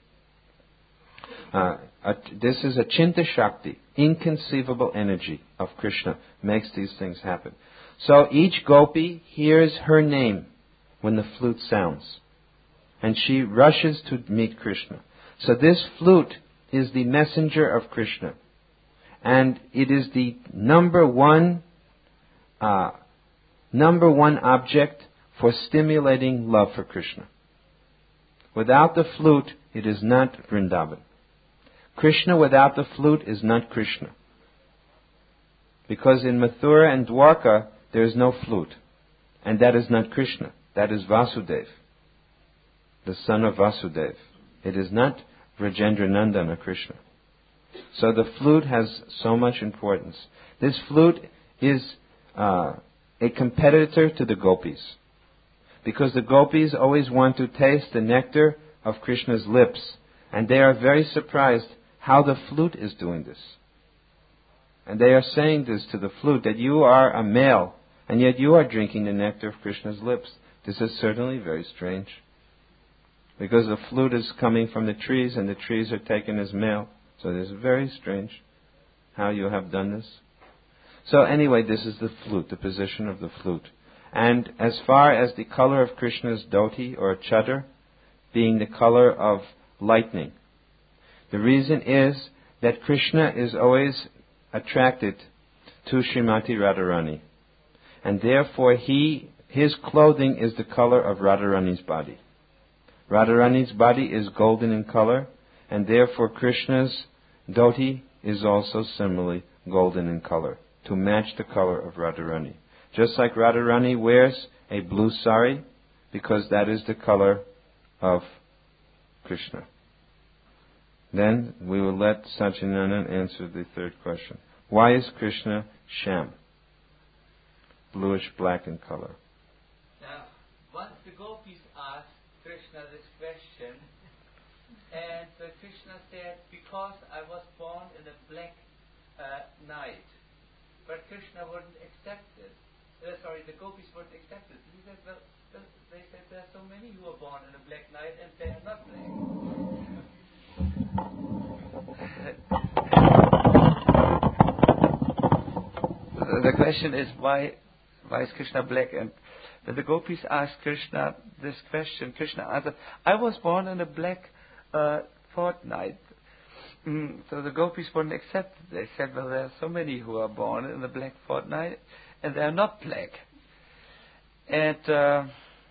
Uh, a, this is a Chinta Shakti, inconceivable energy of Krishna, makes these things happen. So each gopi hears her name when the flute sounds, and she rushes to meet Krishna. So this flute is the messenger of Krishna, and it is the number one, uh, number one object for stimulating love for Krishna. Without the flute, it is not Vrindavan. Krishna without the flute is not Krishna. Because in Mathura and Dwarka, there is no flute. And that is not Krishna. That is Vasudeva, the son of Vasudeva. It is not Rajendra Nandana Krishna. So the flute has so much importance. This flute is uh, a competitor to the gopis. Because the gopis always want to taste the nectar of Krishna's lips. And they are very surprised how the flute is doing this. And they are saying this to the flute, that you are a male, and yet you are drinking the nectar of Krishna's lips. This is certainly very strange. Because the flute is coming from the trees, and the trees are taken as male. So it is very strange how you have done this. So anyway, this is the flute, the position of the flute. And as far as the color of Krishna's dhoti or chadar, being the color of lightning, the reason is that Krishna is always attracted to Srimati Radharani. And therefore he, his clothing is the color of Radharani's body. Radharani's body is golden in color, and therefore Krishna's dhoti is also similarly golden in color, to match the color of Radharani. Just like Radharani wears a blue sari, because that is the color of Krishna. Then we will let Satyanandan answer the third question. Why is Krishna sham? Bluish black in color. Now, once the gopis asked Krishna this question, and uh, Krishna said, because I was born in a black uh, night. But Krishna wouldn't accept it. Uh, sorry, the gopis wouldn't accept it. He said, well, well, they said there are so many who are born in a black night and they are not black. The question is, why why is Krishna black? And when the gopis asked Krishna this question, Krishna answered, I was born in a black uh, fortnight. Mm, so the gopis wouldn't accept it. They said, well, there are so many who are born in the black fortnight and they are not black. And uh,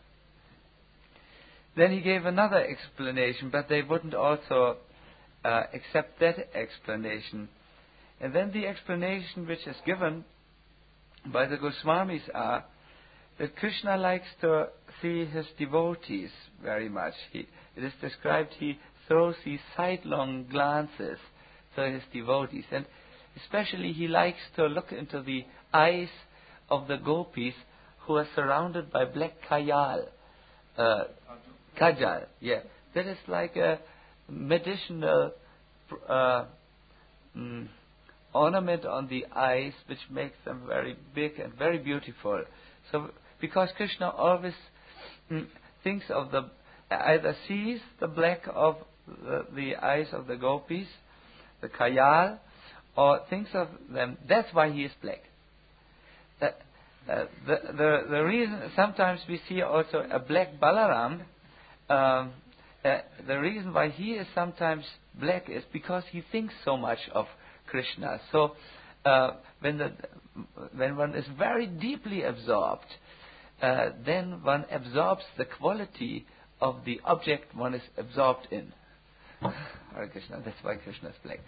then he gave another explanation, but they wouldn't also uh, accept that explanation. And then the explanation which is given by the Goswamis are that Krishna likes to see his devotees very much. He, it is described he throws these sidelong glances to his devotees. And especially he likes to look into the eyes of the gopis who are surrounded by black kajal. Uh, kajal, yeah. That is like a medicinal uh, mm, ornament on the eyes which makes them very big and very beautiful. So, because Krishna always mm, thinks of the, either sees the black of the, the eyes of the gopis, the kajal, or thinks of them. That's why he is black. Uh, uh, the, the the reason sometimes we see also a black Balaram. Um, uh, the reason why he is sometimes black is because he thinks so much of Krishna. So uh, when the when one is very deeply absorbed, uh, then one absorbs the quality of the object one is absorbed in. Hare Krishna. That's why Krishna is black.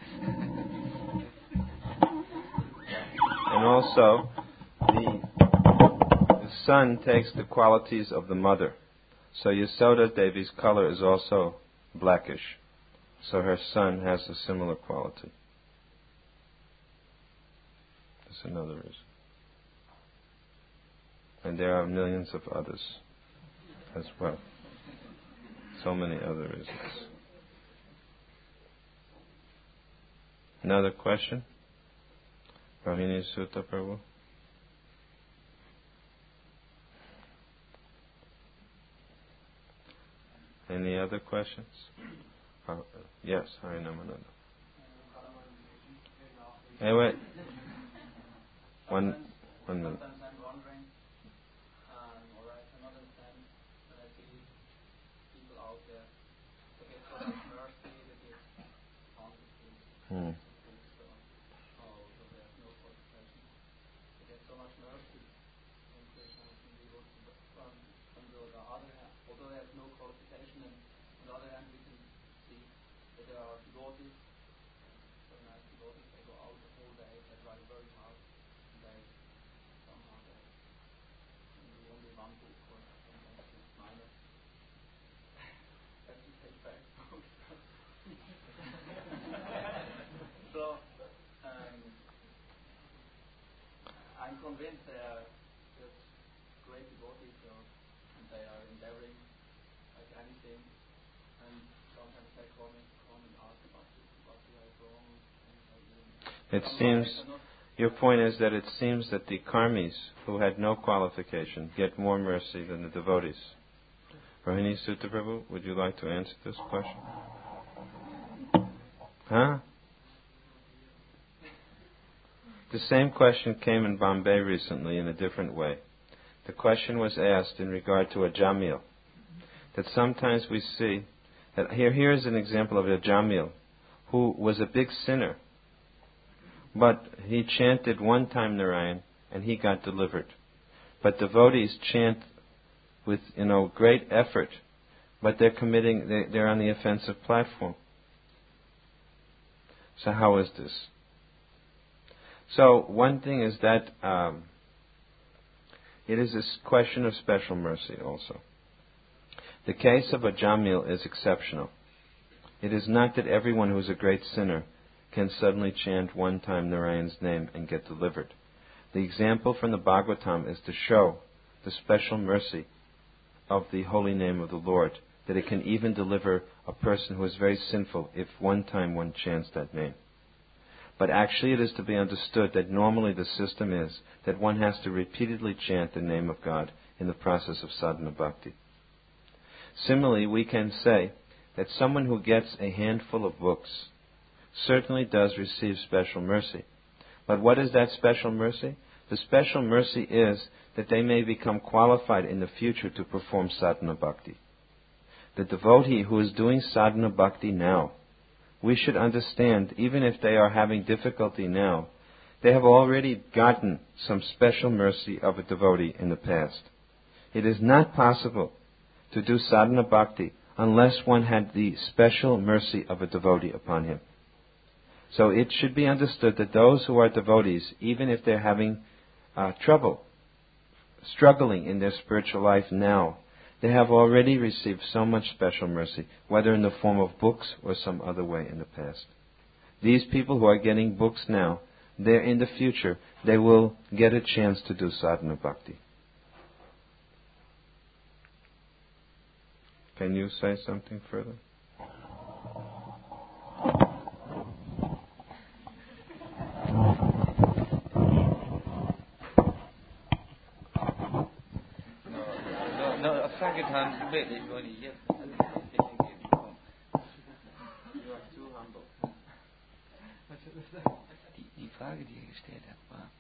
And also, the, the son takes the qualities of the mother. So Yasoda Devi's color is also blackish. So her son has a similar quality. That's another reason. And there are millions of others as well. So many other reasons. Another question? Rohini Sutta Prabhu? Any other questions? Oh, yes, Harinamananda. Hey, wait. One, one minute. Sometimes I'm wondering, um, or I cannot understand when I see people out there, they get so much mercy, they get honesty, Hmm. so, oh, so there's no qualification. They get so much mercy in Krishna and people. From, from the other hand, although there's no qualification, and on the other hand, we can see that there are devotees, very nice devotees, they go out the whole day, they try very hard, and they somehow they do only one book or sometimes just minor. Have to take back books. So, um, I'm convinced there are just great devotees, so, and they are endeavoring like anything, and sometimes they call me, call me and ask about this, what do I wrong, and I even It seems, your point is that it seems that the karmis who had no qualification get more mercy than the devotees. Rohini Sutta Prabhu, would you like to answer this question? Huh? The same question came in Bombay recently in a different way. The question was asked in regard to a Jamil. That sometimes we see that here, here is an example of a Jamil who was a big sinner, but he chanted one time Narayan and he got delivered. But devotees chant with, you know, great effort, but they're committing, they, they're on the offensive platform. So how is this? So one thing is that um, it is a question of special mercy also. The case of a Jamil is exceptional. It is not that everyone who is a great sinner can suddenly chant one time Narayan's name and get delivered. The example from the Bhagavatam is to show the special mercy of the holy name of the Lord, that it can even deliver a person who is very sinful if one time one chants that name. But actually it is to be understood that normally the system is that one has to repeatedly chant the name of God in the process of sadhana bhakti. Similarly, we can say that someone who gets a handful of books certainly does receive special mercy. But what is that special mercy? The special mercy is that they may become qualified in the future to perform sadhana bhakti. The devotee who is doing sadhana bhakti now, we should understand, even if they are having difficulty now, they have already gotten some special mercy of a devotee in the past. It is not possible to do sadhana bhakti unless one had the special mercy of a devotee upon him. So it should be understood that those who are devotees, even if they're having uh, trouble, struggling in their spiritual life now, they have already received so much special mercy, whether in the form of books or some other way in the past. These people who are getting books now, they're in the future, they will get a chance to do sadhana bhakti. Can you say something further? Die, die Frage, die ihr gestellt habt, war,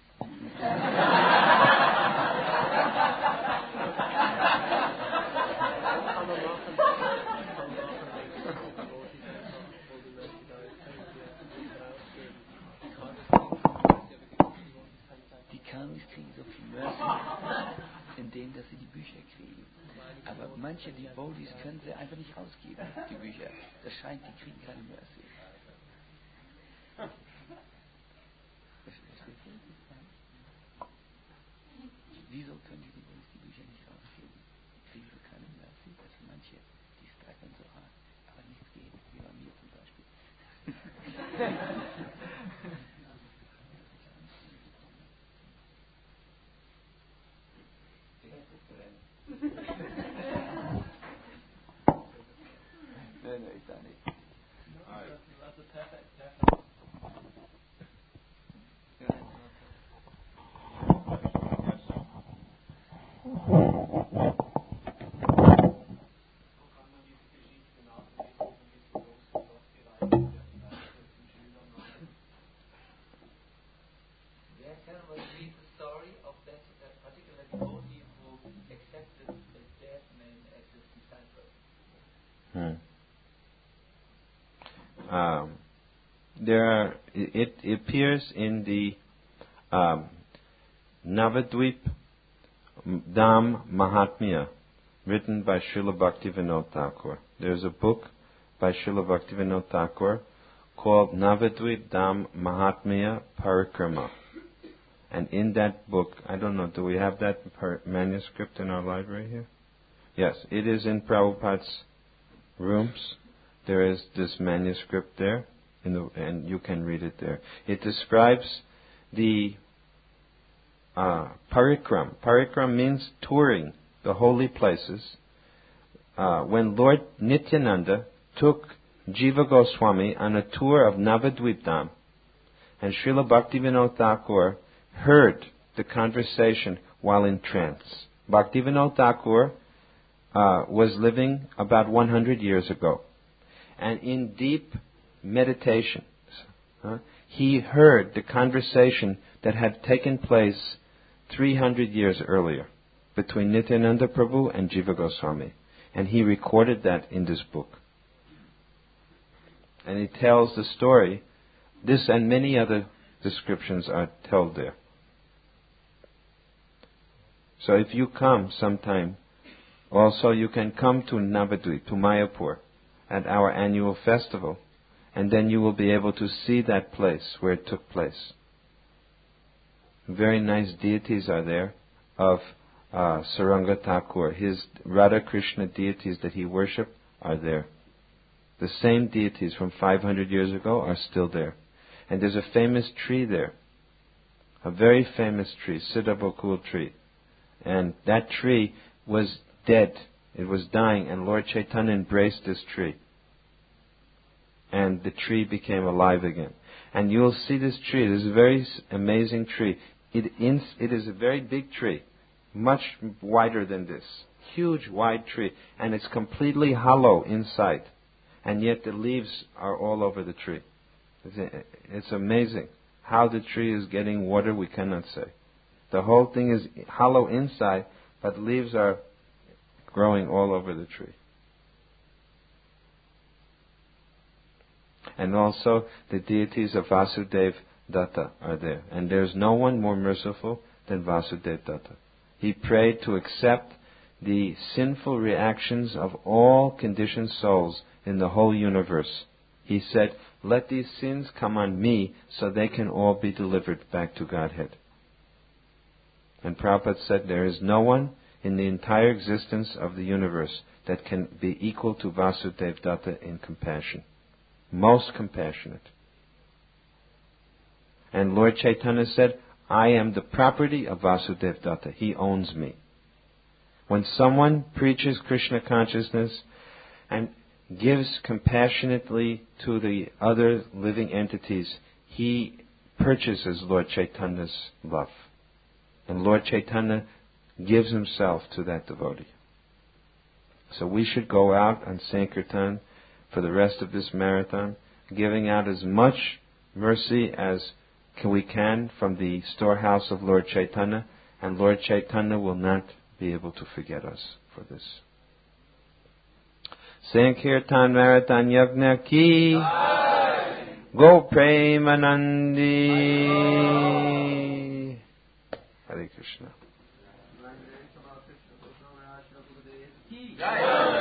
die Karmis kriegen so viel Mercy, indem dass sie die Bücher kriegen. Aber manche Devotees können sie einfach nicht ausgeben, die Bücher. Das scheint, die kriegen keine Mercy. Wieso können die Devotees die Bücher nicht rausgeben? Kriegen sie keine Mercy? Dass manche, die streiten so hart, aber nichts geht, wie bei mir zum Beispiel. Nee, nee, ik daar niet. Dat is perfect, perfect. Hoe kan man diese Geschichte nachlesen, um ein bisschen losgereizt werden bei den Schülern? Where can one read the story of that, that particular devotee who accepted the dead man as his disciple? Hmm. Um, there are, it, it appears in the um, Navadvip Dham Mahatmya, written by Srila Bhaktivinoda Thakur. There's a book by Srila Bhaktivinoda Thakur called Navadvip Dham Mahatmya Parikrama. And in that book, I don't know, do we have that per- manuscript in our library here? Yes, it is in Prabhupada's rooms. There is this manuscript there, in the, and you can read it there. It describes the uh, parikram. Parikram means touring the holy places. Uh, when Lord Nityananda took Jiva Goswami on a tour of Navadvip Dham, and Srila Bhaktivinoda Thakur heard the conversation while in trance. Bhaktivinoda Thakur uh, was living about one hundred years ago. And in deep meditation, uh, he heard the conversation that had taken place three hundred years earlier between Nityananda Prabhu and Jiva Goswami. And he recorded that in this book. And he tells the story. This and many other descriptions are told there. So if you come sometime, also you can come to Navadvip, to Mayapur, at our annual festival, and then you will be able to see that place where it took place. Very nice deities are there of uh, Saranga Thakur. His Radha Krishna deities that he worshipped are there. The same deities from five hundred years ago are still there. And there's a famous tree there, a very famous tree, Siddhabokul tree. And that tree was dead. It was dying, and Lord Chaitanya embraced this tree. And the tree became alive again. And you'll see this tree. This is a very amazing tree. It, in, it is a very big tree, much wider than this. Huge, wide tree. And it's completely hollow inside. And yet the leaves are all over the tree. It's, it's amazing. How the tree is getting water, we cannot say. The whole thing is hollow inside, but leaves are growing all over the tree. And also the deities of Vasudev Datta are there. And there's no one more merciful than Vasudev Datta. He prayed to accept the sinful reactions of all conditioned souls in the whole universe. He said, let these sins come on me so they can all be delivered back to Godhead. And Prabhupada said, there is no one in the entire existence of the universe that can be equal to Vasudev Datta in compassion. Most compassionate. And Lord Chaitanya said, I am the property of Vasudev Datta. He owns me. When someone preaches Krishna consciousness and gives compassionately to the other living entities, he purchases Lord Chaitanya's love. And Lord Chaitanya gives himself to that devotee. So we should go out on Sankirtan for the rest of this marathon, giving out as much mercy as can we can from the storehouse of Lord Chaitanya, and Lord Chaitanya will not be able to forget us for this. Sankirtan Marathon Yagna Ki Go Premanandi Hare Krishna. Jai.